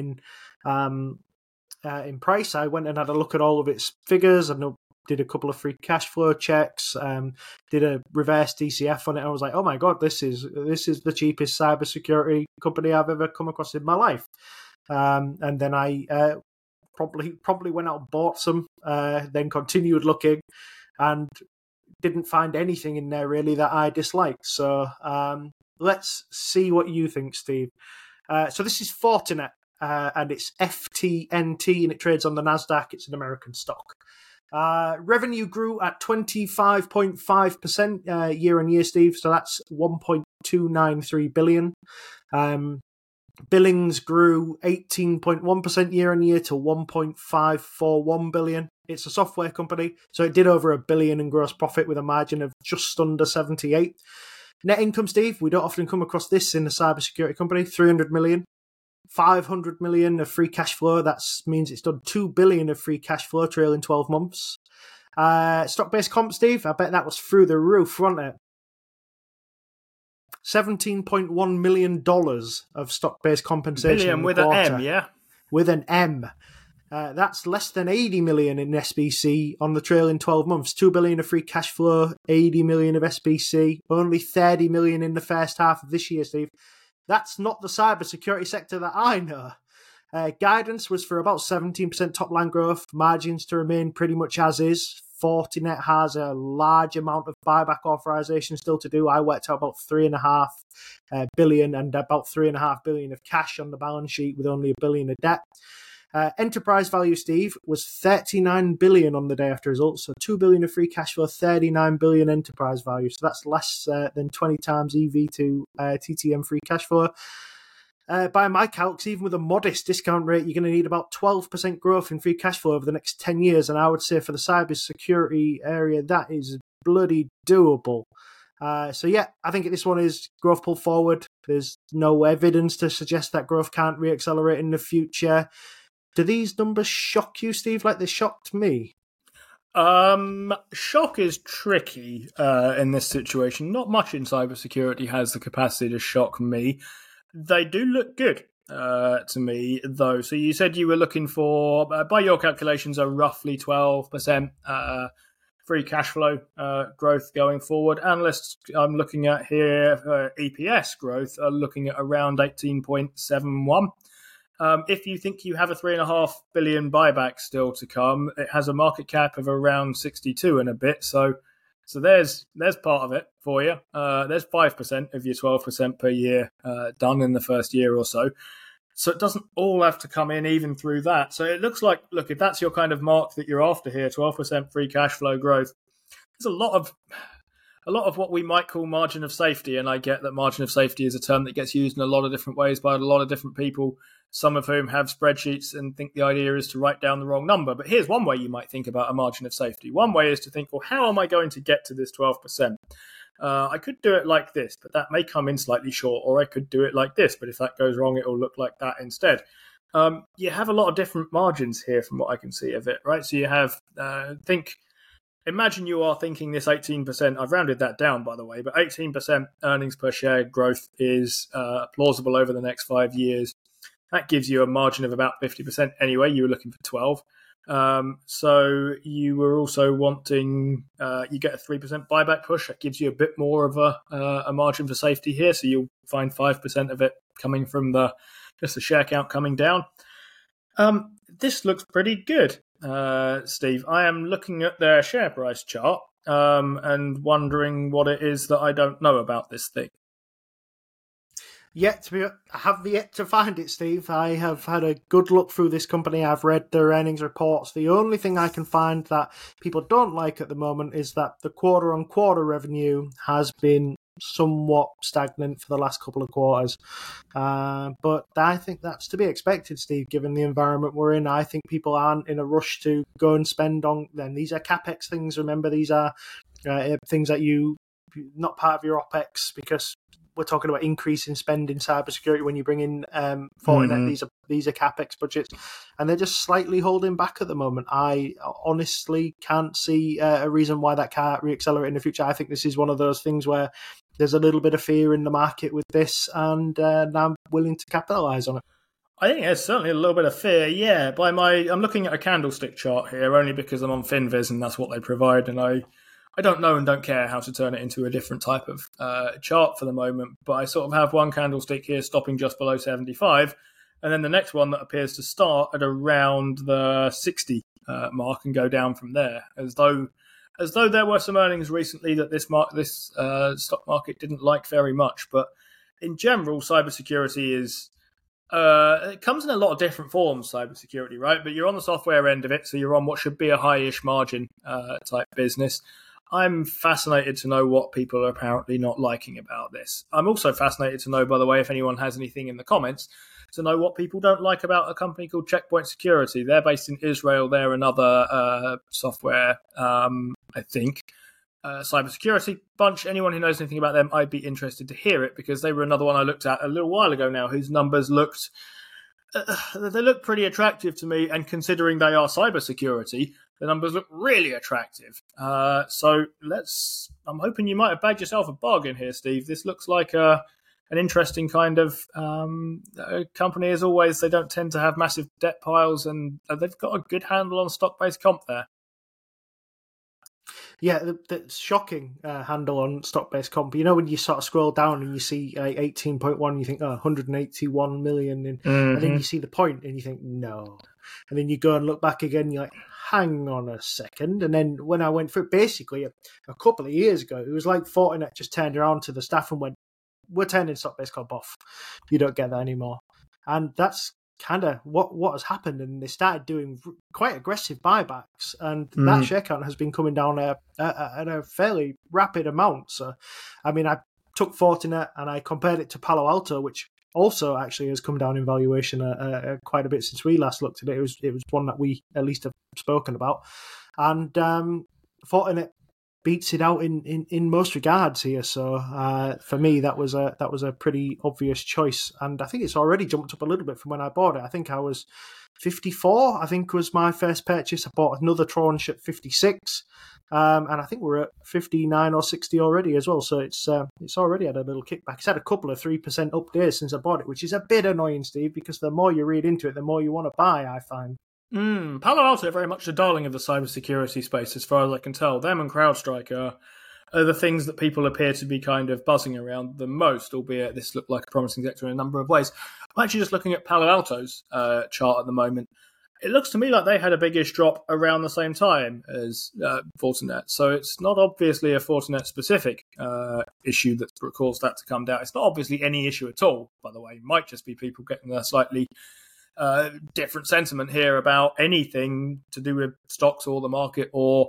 in price, I went and had a look at all of its figures and did a couple of free cash flow checks, did a reverse DCF on it. I was like, oh my God, this is the cheapest cybersecurity company I've ever come across in my life. And then I promptly went out and bought some, then continued looking and didn't find anything in there really that I disliked. So let's see what you think, Steve. So this is Fortinet, and it's FTNT, and it trades on the NASDAQ. It's an American stock. Revenue grew at 25.5% year on year, Steve. So that's 1.293 billion. Billings grew 18.1% year on year to 1.541 billion. It's a software company, so it did over $1 billion in gross profit with a margin of just under 78%. Net income, Steve, we don't often come across this in a cybersecurity company, 300 million. 500 million of free cash flow. That means it's done 2 billion of free cash flow trailing 12 months. Stock-based comp, Steve, I bet that was through the roof, wasn't it? $17.1 million of stock-based compensation. Billion with an M, yeah? With an M. That's less than 80 million in SBC on the trailing 12 months. 2 billion of free cash flow, 80 million of SBC, only 30 million in the first half of this year, Steve. That's not the cybersecurity sector that I know. Guidance was for about 17% top line growth, margins to remain pretty much as is. Fortinet has a large amount of buyback authorization still to do. I worked out about 3.5 billion and about 3.5 billion of cash on the balance sheet with only $1 billion of debt. Enterprise value, Steve, was 39 billion on the day after results. So 2 billion of free cash flow, 39 billion enterprise value. So that's less than 20 times EV to TTM free cash flow. By my calcs, even with a modest discount rate, you're going to need about 12% growth in free cash flow over the next 10 years. And I would say for the cybersecurity area, that is bloody doable. So yeah, I think this one is growth pull forward. There's no evidence to suggest that growth can't reaccelerate in the future. Do these numbers shock you, Steve, like they shocked me? Shock is tricky in this situation. Not much in cybersecurity has the capacity to shock me. They do look good to me, though. So you said you were looking for, by your calculations, a roughly 12% free cash flow growth going forward. Analysts I'm looking at here, EPS growth, are looking at around 18.71. If you think you have a 3.5 billion buyback still to come, it has a market cap of around 62 and a bit. So there's part of it for you. There's 5% of your 12% per year done in the first year or so. So it doesn't all have to come in even through that. So it looks like, look, if that's your kind of mark that you're after here, 12% free cash flow growth, there's a lot of what we might call margin of safety. And I get that margin of safety is a term that gets used in a lot of different ways by a lot of different people, some of whom have spreadsheets and think the idea is to write down the wrong number. But here's one way you might think about a margin of safety. One way is to think, well, how am I going to get to this 12%? I could do it like this, but that may come in slightly short, or I could do it like this, but if that goes wrong, it will look like that instead. You have a lot of different margins here from what I can see of it, right? So you have, imagine you are thinking this 18%, I've rounded that down, by the way, but 18% earnings per share growth is plausible over the next 5 years. That gives you a margin of about 50% anyway. You were looking for 12. So you were also wanting, you get a 3% buyback push. That gives you a bit more of a margin for safety here. So you'll find 5% of it coming from just the share count coming down. This looks pretty good, Steve. I am looking at their share price chart and wondering what it is that I don't know about this thing. I have yet to find it, Steve. I have had a good look through this company. I've read their earnings reports. The only thing I can find that people don't like at the moment is that the quarter-on-quarter revenue has been somewhat stagnant for the last couple of quarters. But I think that's to be expected, Steve, given the environment we're in. I think people aren't in a rush to go and spend on them. These are CapEx things. Remember, these are things that not part of your OpEx, because we're talking about increasing spend in cybersecurity when you bring in Fortinet. These are CapEx budgets, and they're just slightly holding back at the moment. I honestly can't see a reason why that can't reaccelerate in the future. I think this is one of those things where there's a little bit of fear in the market with this, and I'm willing to capitalize on it. I think there's certainly a little bit of fear, yeah. I'm looking at a candlestick chart here only because I'm on FinViz and that's what they provide, and I don't know and don't care how to turn it into a different type of chart for the moment, but I sort of have one candlestick here stopping just below 75, and then the next one that appears to start at around the 60 mark and go down from there, as though there were some earnings recently that this stock market didn't like very much. But in general, cybersecurity is it comes in a lot of different forms, cybersecurity, right? But you're on the software end of it, so you're on what should be a high-ish margin type business. I'm fascinated to know what people are apparently not liking about this. I'm also fascinated to know, by the way, if anyone has anything in the comments, to know what people don't like about a company called Checkpoint Security. They're based in Israel. They're another software, I think, cybersecurity bunch. Anyone who knows anything about them, I'd be interested to hear it, because they were another one I looked at a little while ago now, whose numbers looked they look pretty attractive to me, and considering they are cybersecurity, the numbers look really attractive. So I'm hoping you might have bagged yourself a bargain here, Steve. This looks like an interesting kind of company. As always, they don't tend to have massive debt piles, and they've got a good handle on stock-based comp there. Yeah, the shocking handle on stock-based comp. You know, when you sort of scroll down and you see 18.1, you think, 181 million. And then you see the point and you think, no. And then you go and look back again, you're like, hang on a second. And then when I went through, basically, a couple of years ago, it was like Fortinet just turned around to the staff and went, we're turning stock-based comp off. You don't get that anymore. And that's kind of what has happened, and they started doing quite aggressive buybacks, and that share count has been coming down at a fairly rapid amount. So, I mean, I took Fortinet and I compared it to Palo Alto, which also actually has come down in valuation quite a bit since we last looked at it. It was one that we at least have spoken about, and Fortinet beats it out in most regards here. So for me, that was a pretty obvious choice, and I think it's already jumped up a little bit from when I bought it. I think I was 54. I think was my first purchase. I bought another tranche at 56, and I think we're at 59 or 60 already as well. So it's already had a little kickback. It's had a couple of 3% up days since I bought it, which is a bit annoying, Steve, because the more you read into it, the more you want to buy, I find. Palo Alto are very much the darling of the cybersecurity space, as far as I can tell. Them and CrowdStrike are the things that people appear to be kind of buzzing around the most, albeit this looked like a promising sector in a number of ways. I'm actually just looking at Palo Alto's chart at the moment. It looks to me like they had a biggish drop around the same time as Fortinet. So it's not obviously a Fortinet-specific issue that caused that to come down. It's not obviously any issue at all, by the way. It might just be people getting a slightly different sentiment here about anything to do with stocks or the market or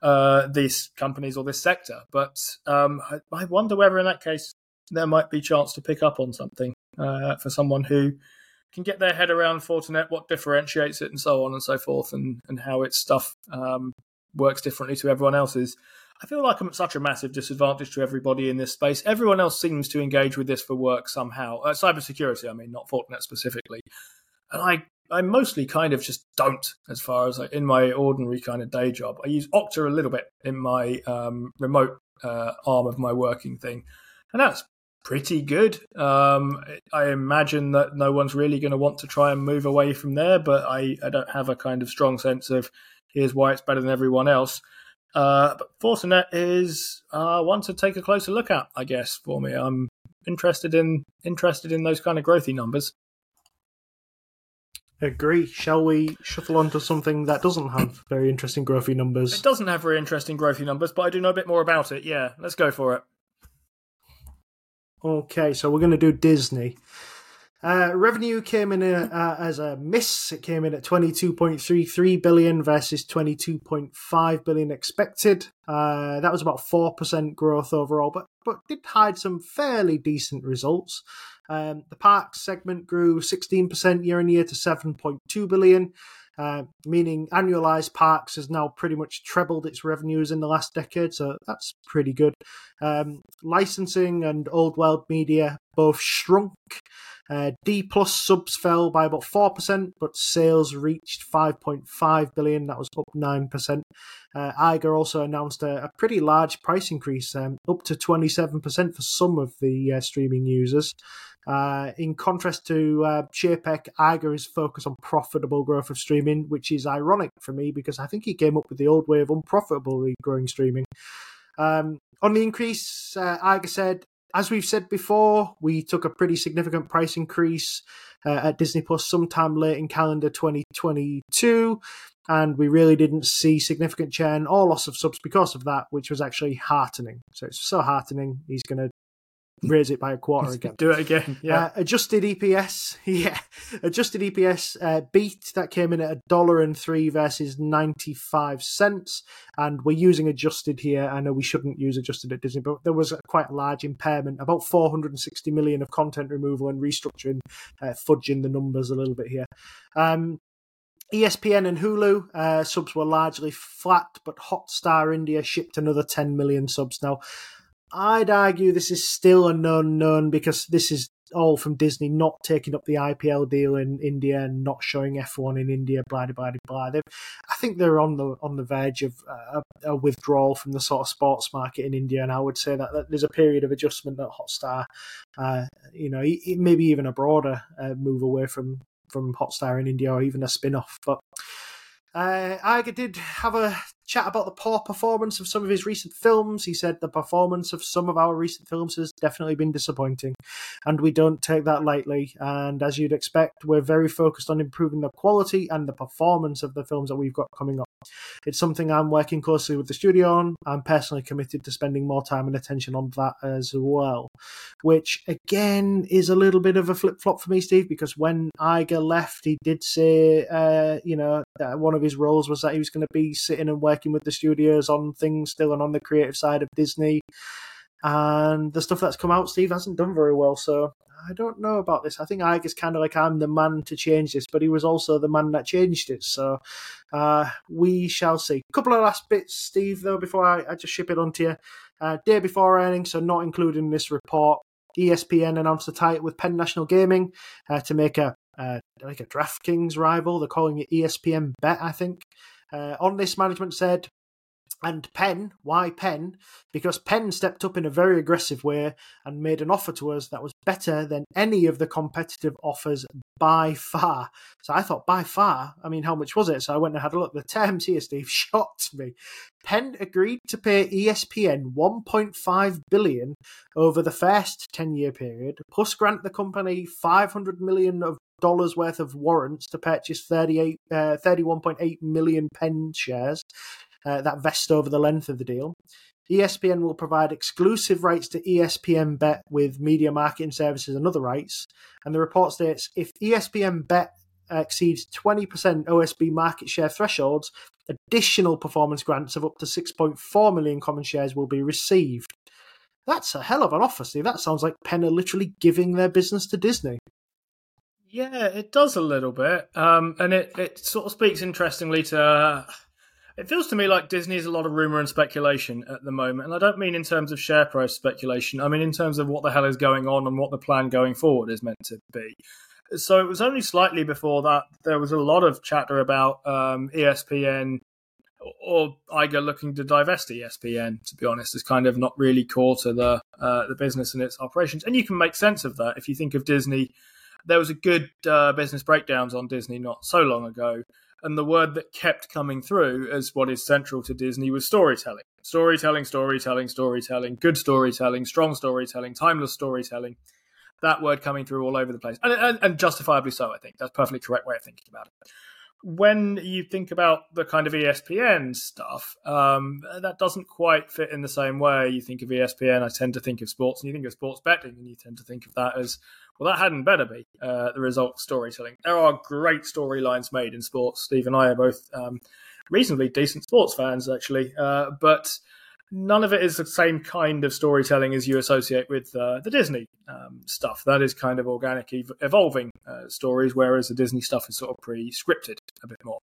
these companies or this sector. But I wonder whether in that case there might be a chance to pick up on something for someone who can get their head around Fortinet, what differentiates it and so on and so forth, and how its stuff works differently to everyone else's. I feel like I'm at such a massive disadvantage to everybody in this space. Everyone else seems to engage with this for work somehow. Cybersecurity, I mean, not Fortinet specifically. And I mostly kind of just don't, as far as in my ordinary kind of day job. I use Okta a little bit in my remote arm of my working thing, and that's pretty good. I imagine that no one's really going to want to try and move away from there, but I don't have a kind of strong sense of here's why it's better than everyone else. But Fortinet is one to take a closer look at, I guess, for me. I'm interested in those kind of growthy numbers. Agree. Shall we shuffle on to something that doesn't have very interesting growthy numbers? It doesn't have very interesting growthy numbers, but I do know a bit more about it. Yeah, let's go for it. Okay, so we're going to do Disney. Revenue came in as a miss. It came in at 22.33 billion versus 22.5 billion expected. That was about 4% growth overall, but did hide some fairly decent results. The parks segment grew 16% year on year to 7.2 billion, meaning annualized parks has now pretty much trebled its revenues in the last decade, so that's pretty good. Licensing and Old World Media both shrunk. D Plus subs fell by about 4%, but sales reached 5.5 billion. That was up 9%. Iger also announced a pretty large price increase, up to 27% for some of the streaming users. In contrast to Chapek, Iger is focused on profitable growth of streaming, which is ironic for me because I think he came up with the old way of unprofitably growing streaming. On the increase, Iger said, as we've said before, we took a pretty significant price increase at Disney Plus sometime late in calendar 2022, and we really didn't see significant churn or loss of subs because of that, which was actually heartening. So it's so heartening, he's going to raise it by a quarter again. Do it again, yeah. Adjusted EPS beat. That came in at $1.03 versus 95 cents. And we're using adjusted here. I know we shouldn't use adjusted at Disney, but there was quite a large impairment, about 460 million of content removal and restructuring, fudging the numbers a little bit here. ESPN and Hulu subs were largely flat, but Hotstar India shipped another 10 million subs. Now, I'd argue this is still a known because this is all from Disney not taking up the IPL deal in India and not showing F1 in India, blah, blah, blah, blah. I think they're on the verge of a withdrawal from the sort of sports market in India, and I would say that there's a period of adjustment at Hotstar, maybe even a broader move away from Hotstar in India, or even a spin-off. But Iger did have a chat about the poor performance of some of his recent films. He said the performance of some of our recent films has definitely been disappointing, and we don't take that lightly. And as you'd expect, we're very focused on improving the quality and the performance of the films that we've got coming up. It's something I'm working closely with the studio on. I'm personally committed to spending more time and attention on that as well, which again is a little bit of a flip-flop for me, Steve, because when Iger left, he did say, that one of his roles was that he was going to be sitting and working with the studios on things still and on the creative side of Disney. And the stuff that's come out, Steve, hasn't done very well. So I don't know about this. I think Iger's kind of like, I'm the man to change this, but he was also the man that changed it. So we shall see. A couple of last bits, Steve, though, before I just ship it on to you. Day before earnings, so not included in this report, ESPN announced a tie-up with Penn National Gaming to make a DraftKings rival. They're calling it ESPN Bet, I think. On this, management said, and Penn, why Penn? Because Penn stepped up in a very aggressive way and made an offer to us that was better than any of the competitive offers by far. So I thought, by far? I mean, how much was it? So I went and had a look. The terms here, Steve, shocked me. Penn agreed to pay ESPN $1.5 billion over the first 10-year period, plus grant the company $500 million worth of warrants to purchase 31.8 million Penn shares. That vest over the length of the deal. ESPN will provide exclusive rights to ESPN Bet with media marketing services and other rights. And the report states, if ESPN Bet exceeds 20% OSB market share thresholds, additional performance grants of up to 6.4 million common shares will be received. That's a hell of an offer, Steve. That sounds like Penn are literally giving their business to Disney. Yeah, it does a little bit. And it sort of speaks interestingly to... It feels to me like Disney is a lot of rumour and speculation at the moment. And I don't mean in terms of share price speculation. I mean in terms of what the hell is going on and what the plan going forward is meant to be. So it was only slightly before that there was a lot of chatter about ESPN or Iger looking to divest ESPN, to be honest. It's kind of not really core to the business and its operations. And you can make sense of that. If you think of Disney, there was a good business breakdowns on Disney not so long ago. And the word that kept coming through as what is central to Disney was storytelling. Storytelling, good storytelling, strong storytelling, timeless storytelling. That word coming through all over the place. And justifiably so, I think. That's a perfectly correct way of thinking about it. When you think about the kind of ESPN stuff, that doesn't quite fit in the same way. You think of ESPN, I tend to think of sports, and you think of sports betting, and you tend to think of that as, well, that hadn't better be the result of storytelling. There are great storylines made in sports. Steve and I are both reasonably decent sports fans, actually, but none of it is the same kind of storytelling as you associate with the Disney stuff. That is kind of organic, evolving stories, whereas the Disney stuff is sort of pre-scripted a bit more.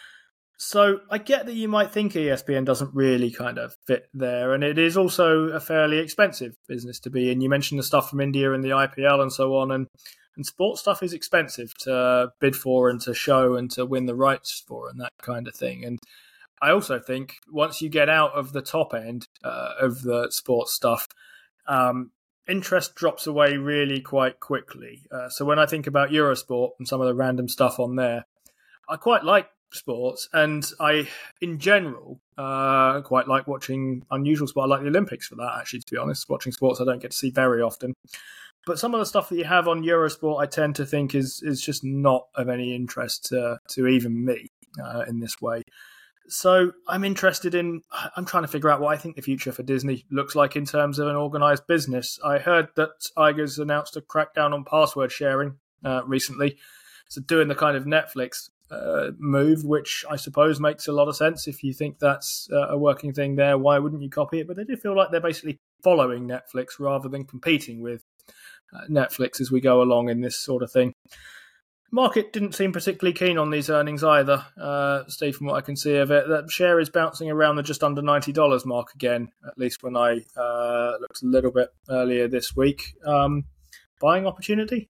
So I get that you might think ESPN doesn't really kind of fit there, and it is also a fairly expensive business to be in. You mentioned the stuff from India and the IPL and so on, and sports stuff is expensive to bid for and to show and to win the rights for and that kind of thing. And I also think once you get out of the top end of the sports stuff, interest drops away really quite quickly. So when I think about Eurosport and some of the random stuff on there, I quite like sports, and I, in general, quite like watching unusual sport. I like the Olympics for that, actually, to be honest. Watching sports I don't get to see very often. But some of the stuff that you have on Eurosport, I tend to think is just not of any interest to even me in this way. So I'm trying to figure out what I think the future for Disney looks like in terms of an organised business. I heard that Iger's announced a crackdown on password sharing recently. So doing the kind of Netflix move, which I suppose makes a lot of sense. If you think that's a working thing there, why wouldn't you copy it? But they do feel like they're basically following Netflix rather than competing with Netflix as we go along in this sort of thing. Market didn't seem particularly keen on these earnings either, Steve, from what I can see of it. That share is bouncing around the just under $90 mark again, at least when I looked a little bit earlier this week. buying opportunity?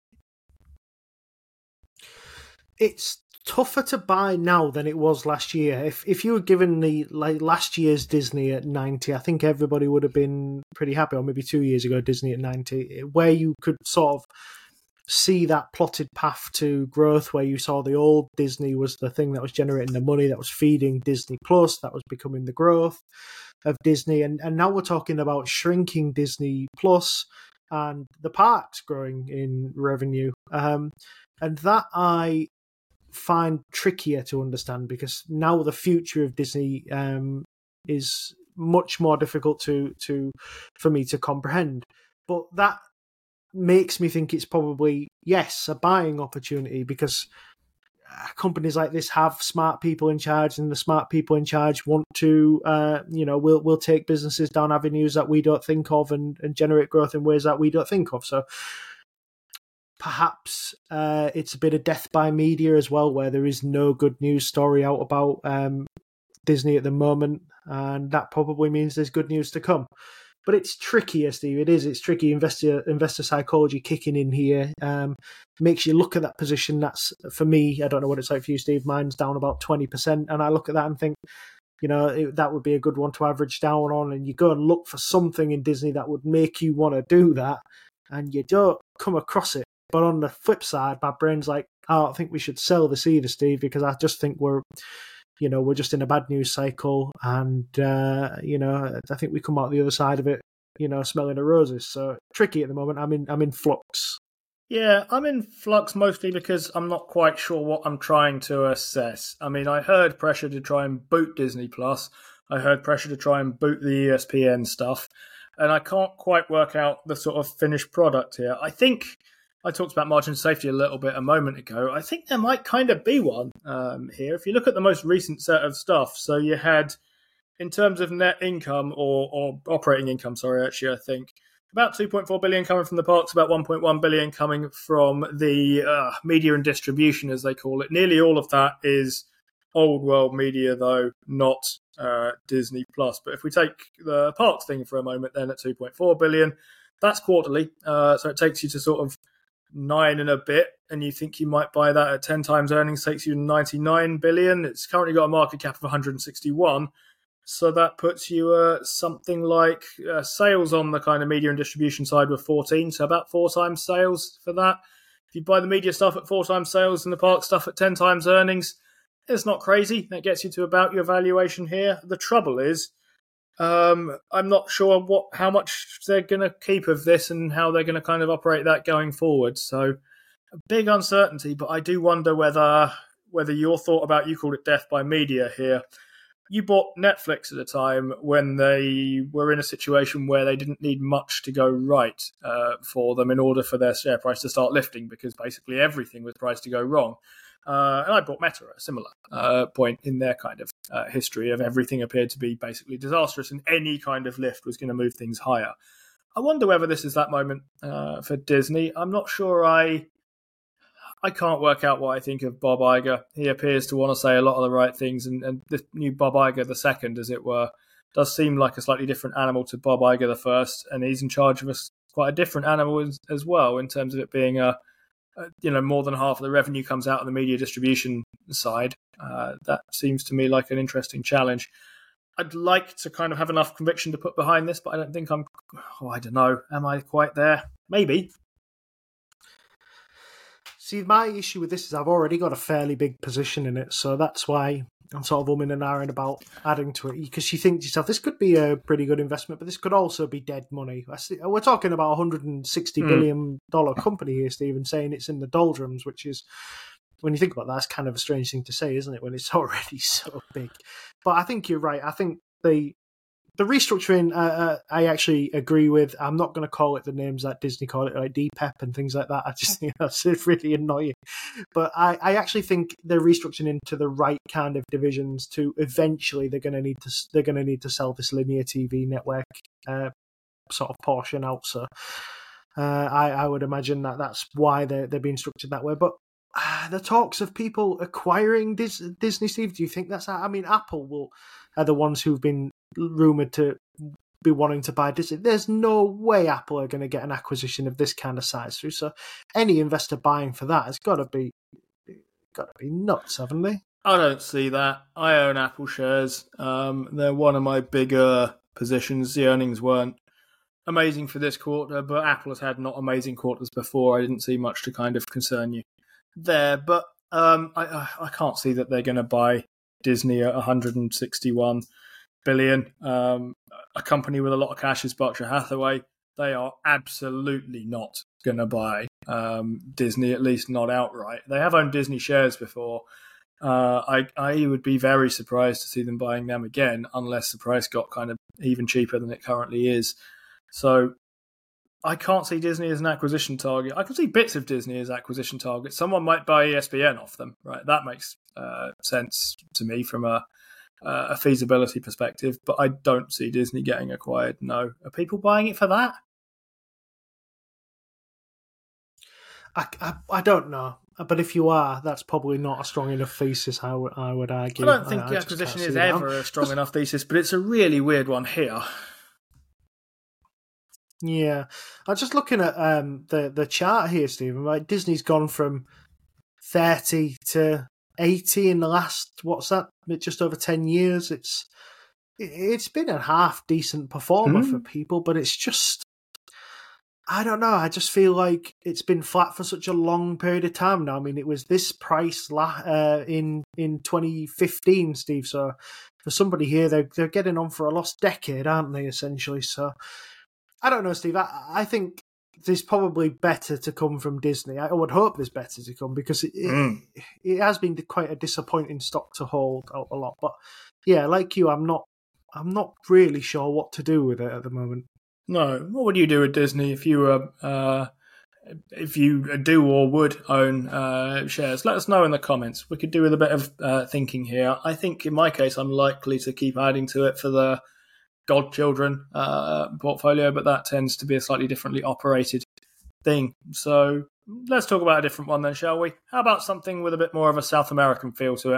It's tougher to buy now than it was last year. If you were given the last year's Disney at 90, I think everybody would have been pretty happy. Or maybe 2 years ago, Disney at 90, where you could sort of see that plotted path to growth, where you saw the old Disney was the thing that was generating the money, that was feeding Disney Plus, that was becoming the growth of Disney, and now we're talking about shrinking Disney Plus and the parks growing in revenue, and that I find trickier to understand, because now the future of Disney is much more difficult for me to comprehend. But that makes me think it's probably, yes, a buying opportunity, because companies like this have smart people in charge, and the smart people in charge want to, will take businesses down avenues that we don't think of, and generate growth in ways that we don't think of. So perhaps it's a bit of death by media as well, where there is no good news story out about Disney at the moment, and that probably means there's good news to come. But it's trickier, Steve. It is. It's tricky. Investor psychology kicking in here makes you look at that position. That's, for me, I don't know what it's like for you, Steve. Mine's down about 20%, and I look at that and think, that would be a good one to average down on. And you go and look for something in Disney that would make you want to do that, and you don't come across it. But on the flip side, my brain's like, I don't think we should sell this either, Steve, because I just think we're just in a bad news cycle, and I think we come out the other side of it, smelling the roses. So tricky at the moment. I'm in flux. Yeah, I'm in flux mostly because I'm not quite sure what I'm trying to assess. I mean, I heard pressure to try and boot Disney Plus. I heard pressure to try and boot the ESPN stuff, and I can't quite work out the sort of finished product here. I think I talked about margin safety a little bit a moment ago. I think there might kind of be one here. If you look at the most recent set of stuff, so you had, in terms of net income or operating income, I think, about 2.4 billion coming from the parks, about 1.1 billion coming from the media and distribution, as they call it. Nearly all of that is old world media, though, not Disney Plus. But if we take the parks thing for a moment, then at 2.4 billion, that's quarterly. So it takes you to sort of 9 and a bit, and you think you might buy that at 10 times earnings, takes you 99 billion. It's currently got a market cap of 161. So that puts you something like sales on the kind of media and distribution side with 14, so about 4 times sales for that. If you buy the media stuff at 4 times sales and the park stuff at 10 times earnings, it's not crazy. That gets you to about your valuation here. The trouble is, I'm not sure how much they're going to keep of this and how they're going to kind of operate that going forward. So a big uncertainty, but I do wonder whether your thought about, you called it death by media here. You bought Netflix at a time when they were in a situation where they didn't need much to go right for them in order for their share price to start lifting, because basically everything was priced to go wrong. And I bought Meta at a similar point in their kind of history of everything appeared to be basically disastrous, and any kind of lift was going to move things higher. I wonder whether this is that moment for Disney. I'm not sure. I can't work out what I think of Bob Iger. He appears to want to say a lot of the right things, and the new Bob Iger the second, as it were, does seem like a slightly different animal to Bob Iger the first, and he's in charge of quite a different animal as well, in terms of it being more than half of the revenue comes out of the media distribution side. That seems to me like an interesting challenge. I'd like to kind of have enough conviction to put behind this, but I don't think I don't know. Am I quite there? Maybe. See, my issue with this is I've already got a fairly big position in it, so that's why I'm sort of umming and ahhing about adding to it, because you think to yourself, this could be a pretty good investment, but this could also be dead money. We're talking about a $160 billion company here, Stephen, saying it's in the doldrums, which is, when you think about that, that's kind of a strange thing to say, isn't it, when it's already so big? But I think you're right. I think the restructuring, I actually agree with. I'm not going to call it the names that Disney call it, like DPEP and things like that. I just think that's really annoying. But I actually think they're restructuring into the right kind of divisions. To eventually, they're going to need to sell this linear TV network sort of portion out. So I would imagine that's why they're being structured that way. But the talks of people acquiring Disney, Steve, do you think that's? I mean, Apple are the ones who've been rumored to be wanting to buy Disney. There's no way Apple are going to get an acquisition of this kind of size through. So any investor buying for that has got to be nuts, haven't they? I don't see that. I own Apple shares. They're one of my bigger positions. The earnings weren't amazing for this quarter, but Apple has had not amazing quarters before. I didn't see much to kind of concern you there. But I can't see that they're going to buy Disney at 161 billion. A company with a lot of cash is Berkshire Hathaway. They are absolutely not going to buy Disney, at least not outright. They have owned Disney shares before. I would be very surprised to see them buying them again, unless the price got kind of even cheaper than it currently is. So I can't see Disney as an acquisition target. I can see bits of Disney as acquisition targets. Someone might buy ESPN off them, right? That makes sense to me from a feasibility perspective, but I don't see Disney getting acquired. No. Are people buying it for that? I don't know. But if you are, that's probably not a strong enough thesis, I would argue. I don't think the acquisition is ever a strong enough thesis, but it's a really weird one here. Yeah. I'm just looking at the chart here, Stephen. Right? Disney's gone from 30 to 80 in the last, just over 10 years. It's been a half decent performer for people, but it's just, I don't know. I just feel like it's been flat for such a long period of time now. I mean, it was this price in 2015, Steve. So for somebody here, they're getting on for a lost decade, aren't they, essentially? So I don't know, Steve. I think there's probably better to come from Disney. I would hope there's better to come because it has been quite a disappointing stock to hold a lot. But yeah, like you, I'm not really sure what to do with it at the moment. No, what would you do with Disney if you do or would own shares? Let us know in the comments. We could do with a bit of thinking here. I think in my case, I'm likely to keep adding to it for the godchildren portfolio, but that tends to be a slightly differently operated thing. So let's talk about a different one then, shall we? How about something with a bit more of a South American feel to it?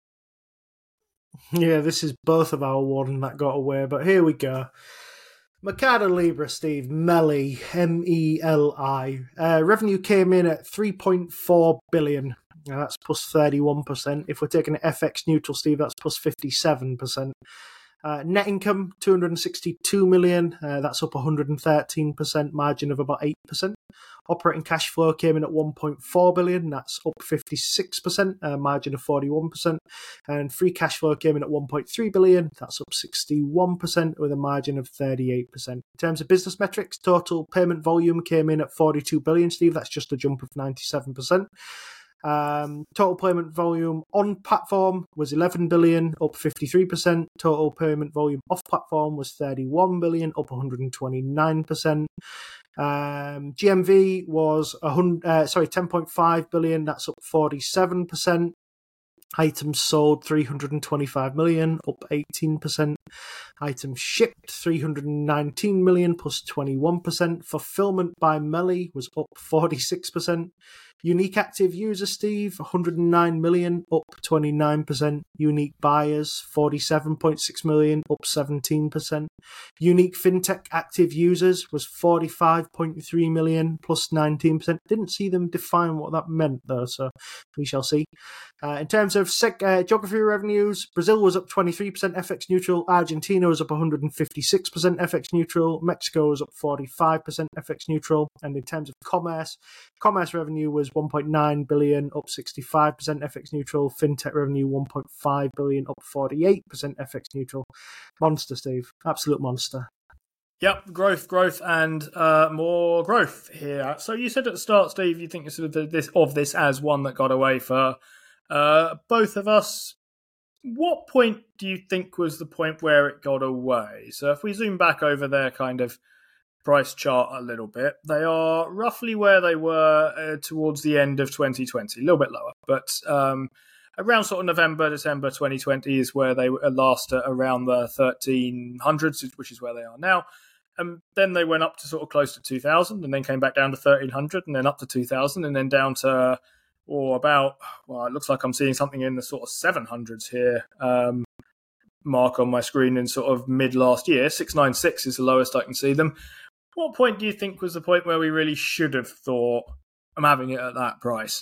Yeah, this is both of our one that got away, but here we go. Mercado Libre, Steve, Meli, M-E-L-I. Revenue came in at 3.4 billion. Now that's plus 31%. If we're taking it FX neutral, Steve, that's plus 57%. Net income, 262 million. That's up 113%, margin of about 8%. Operating cash flow came in at 1.4 billion. That's up 56%, margin of 41%. And free cash flow came in at 1.3 billion. That's up 61% with a margin of 38%. In terms of business metrics, total payment volume came in at 42 billion, Steve. That's just a jump of 97%. Total payment volume on platform was 11 billion, up 53%. Total payment volume off platform was 31 billion, up 129%. GMV was 10.5 billion, that's up 47%. Items sold 325 million, up 18%. Items shipped 319 million, plus 21%. Fulfillment by Meli was up 46%. Unique active users, Steve, 109 million, up 29%. Unique buyers, 47.6 million, up 17%. Unique fintech active users was 45.3 million, plus 19%. Didn't see them define what that meant, though, so we shall see. In terms of geography revenues, Brazil was up 23% FX neutral. Argentina was up 156% FX neutral. Mexico was up 45% FX neutral. And in terms of commerce revenue was 1.9 billion, up 65% FX neutral. Fintech revenue 1.5 billion, up 48% FX neutral. Monster, Steve. Absolute monster. Yep, growth, and more growth here. So you said at the start, Steve, you think you're sort of this as one that got away for both of us. What point do you think was the point where it got away? So if we zoom back over their kind of price chart a little bit, they are roughly where they were towards the end of 2020, a little bit lower, but around sort of November, December 2020 is where they were last at around the 1300s, which is where they are now. And then they went up to sort of close to 2000 and then came back down to 1300 and then up to 2000 and then down to it looks like I'm seeing something in the sort of 700s here mark on my screen in sort of mid last year. 696 is the lowest I can see them. What point do you think was the point where we really should have thought, I'm having it at that price?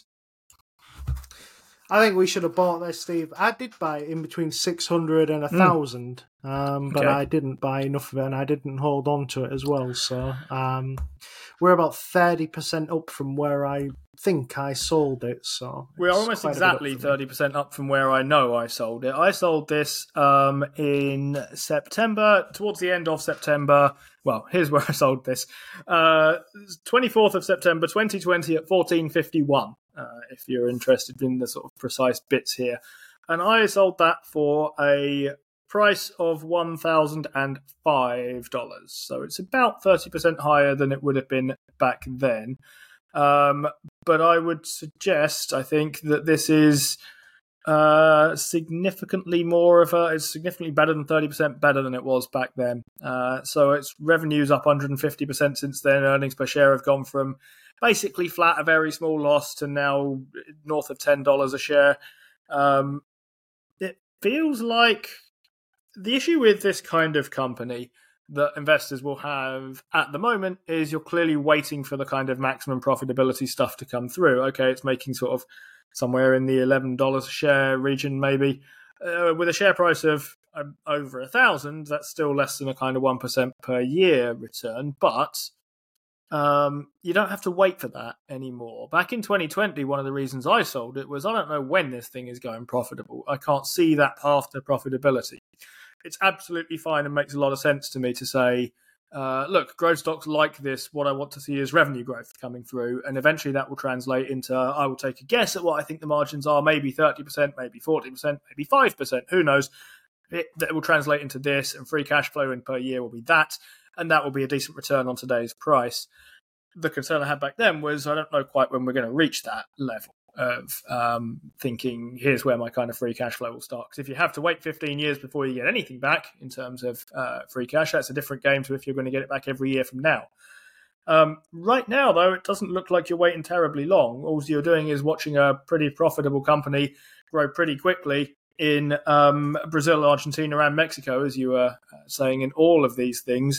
I think we should have bought this, Steve. I did buy it in between 600 and 1,000, but I didn't buy enough of it, and I didn't hold on to it as well. So we're about 30% up from where I think I sold it. So we are almost exactly 30% up from where I know I sold it. I sold this in September, towards the end of September. Well, here's where I sold this. 24th of September 2020 at 14.51. If you're interested in the sort of precise bits here. And I sold that for a price of $1,005. So it's about 30% higher than it would have been back then. But I would suggest, I think, that this is significantly it's significantly better than 30% better than it was back then. So its revenue's up 150% since then. Earnings per share have gone from basically flat, a very small loss, to now north of $10 a share. It feels like the issue with this kind of company that investors will have at the moment is you're clearly waiting for the kind of maximum profitability stuff to come through. Okay, it's making sort of somewhere in the $11 a share region, maybe. With a share price of over 1,000, that's still less than a kind of 1% per year return, but you don't have to wait for that anymore. Back in 2020, one of the reasons I sold it was I don't know when this thing is going profitable. I can't see that path to profitability. It's absolutely fine and makes a lot of sense to me to say, look, growth stocks like this, what I want to see is revenue growth coming through, and eventually that will translate into, I will take a guess at what I think the margins are, maybe 30%, maybe 40%, maybe 5%, who knows. That will translate into this, and free cash flow in per year will be that, and that will be a decent return on today's price. The concern I had back then was I don't know quite when we're going to reach that level of thinking, here's where my kind of free cash flow will start. Because if you have to wait 15 years before you get anything back in terms of free cash, that's a different game to if you're going to get it back every year from now. Right now, though, it doesn't look like you're waiting terribly long. All you're doing is watching a pretty profitable company grow pretty quickly in Brazil, Argentina, and Mexico, as you were saying, in all of these things.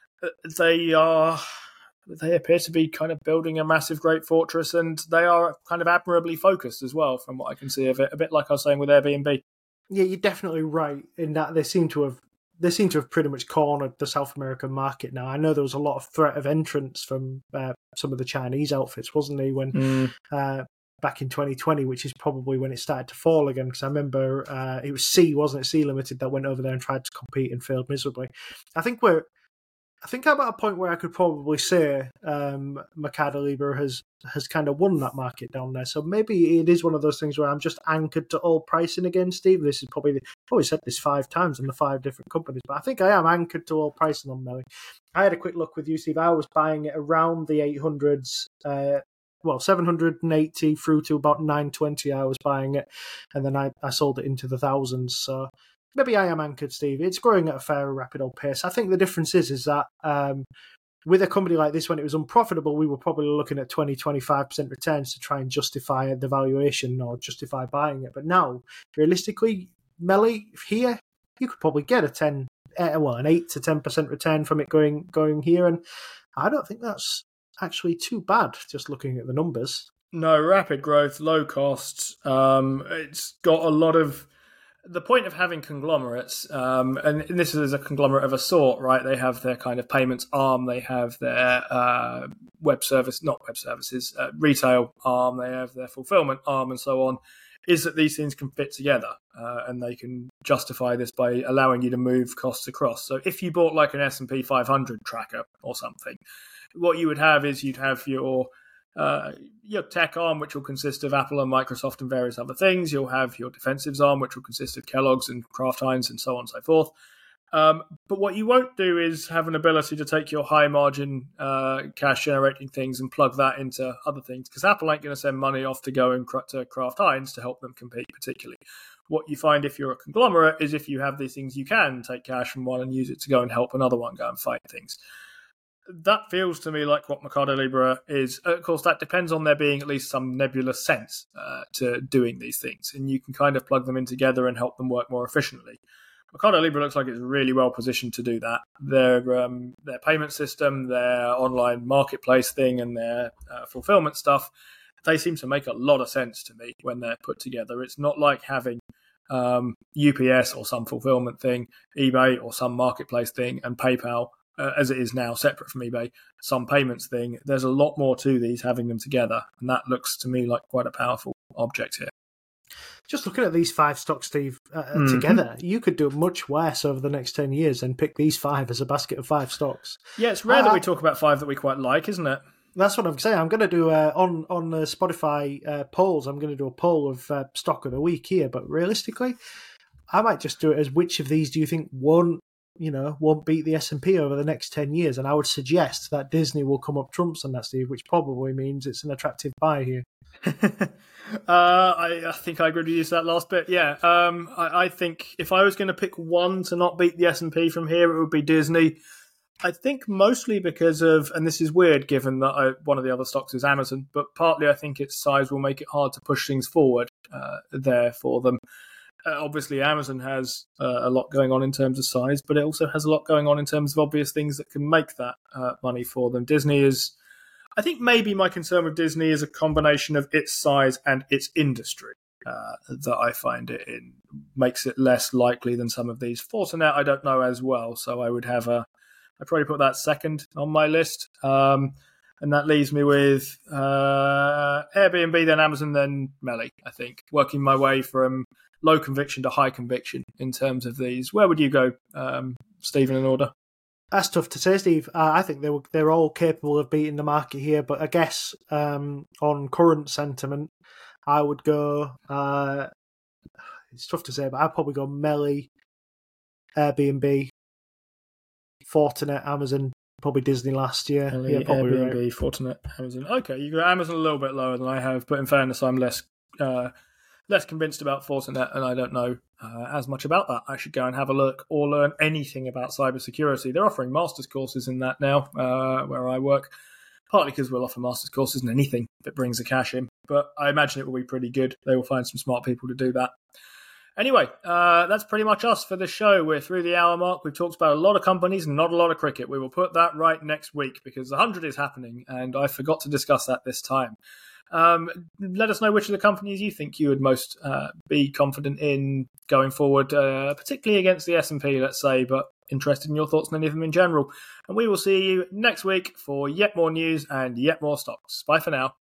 They appear to be kind of building a massive, great fortress, and they are kind of admirably focused as well, from what I can see of it. A bit like I was saying with Airbnb. Yeah, you're definitely right in that they seem to have pretty much cornered the South American market now. I know there was a lot of threat of entrance from some of the Chinese outfits, wasn't there, when back in 2020, which is probably when it started to fall again, because I remember it was Sea Limited that went over there and tried to compete and failed miserably. I think I'm at a point where I could probably say Mercado Libre has kind of won that market down there. So maybe it is one of those things where I'm just anchored to old pricing again, Steve. This is probably said this 5 times in the 5 different companies, but I think I am anchored to old pricing on Melly. I had a quick look with you, Steve. I was buying it around the 800s, 780 through to about 920. I was buying it, and then I sold it into the thousands. So maybe I am anchored, Steve. It's growing at a fair, rapid old pace. I think the difference is that with a company like this, when it was unprofitable, we were probably looking at 20-25% returns to try and justify the valuation or justify buying it. But now, realistically, Melly, here, you could probably get an 8 to 10% return from it going here. And I don't think that's actually too bad, just looking at the numbers. No, rapid growth, low costs. It's got a lot of... The point of having conglomerates, and this is a conglomerate of a sort, right? They have their kind of payments arm, they have their retail arm, they have their fulfillment arm, and so on, is that these things can fit together, and they can justify this by allowing you to move costs across. So if you bought like an S&P 500 tracker or something, what you would have is you'd have your tech arm, which will consist of Apple and Microsoft and various other things. You'll have your defensives arm, which will consist of Kellogg's and Kraft Heinz and so on and so forth. But what you won't do is have an ability to take your high margin cash generating things and plug that into other things, because Apple ain't going to send money off to go and to Kraft Heinz to help them compete particularly. What you find if you're a conglomerate is if you have these things, you can take cash from one and use it to go and help another one go and fight things. That feels to me like what Mercado Libre is. Of course, that depends on there being at least some nebulous sense to doing these things, and you can kind of plug them in together and help them work more efficiently. Mercado Libre looks like it's really well positioned to do that. Their payment system, their online marketplace thing, and their fulfillment stuff, they seem to make a lot of sense to me when they're put together. It's not like having UPS or some fulfillment thing, eBay or some marketplace thing, and PayPal, as it is now, separate from eBay, some payments thing. There's a lot more to these, having them together, and that looks to me like quite a powerful object here. Just looking at these 5 stocks, Steve, together, you could do much worse over the next 10 years and pick these 5 as a basket of 5 stocks. Yeah, it's rare that we talk about 5 that we quite like, isn't it? That's what I'm saying. I'm going to do on the Spotify polls. I'm going to do a poll of stock of the week here. But realistically, I might just do it as which of these do you think won't beat the S&P over the next 10 years? And I would suggest that Disney will come up trumps on that, Steve, which probably means it's an attractive buy here. I think I agree with you to that last bit. Yeah, I think if I was going to pick one to not beat the S&P from here, it would be Disney. I think mostly because of, and this is weird given that one of the other stocks is Amazon, but partly I think its size will make it hard to push things forward there for them. Obviously, Amazon has a lot going on in terms of size, but it also has a lot going on in terms of obvious things that can make that money for them. Disney is, I think maybe my concern with Disney is a combination of its size and its industry that I find it in makes it less likely than some of these. Fortinet, I don't know as well, so I would have I'd probably put that second on my list. And that leaves me with Airbnb, then Amazon, then Melli, I think, working my way from low conviction to high conviction in terms of these. Where would you go, Stephen, in order? That's tough to say, Steve. I think they're all capable of beating the market here, but I guess on current sentiment, I would go. It's tough to say, but I'd probably go Melli, Airbnb, Fortinet, Amazon, probably Disney last year. Melli, yeah, probably Airbnb, right. Fortinet, Amazon. Okay, you got Amazon a little bit lower than I have, but in fairness, I'm less convinced about Fortinet, and I don't know as much about that. I should go and have a look or learn anything about cybersecurity. They're offering master's courses in that now, where I work, partly because we'll offer master's courses in anything that brings the cash in, but I imagine it will be pretty good. They will find some smart people to do that. Anyway, that's pretty much us for the show. We're through the hour mark. We've talked about a lot of companies and not a lot of cricket. We will put that right next week because the 100 is happening, and I forgot to discuss that this time. Let us know which of the companies you think you would most be confident in going forward, particularly against the S&P, let's say, but interested in your thoughts on any of them in general. And we will see you next week for yet more news and yet more stocks. Bye for now.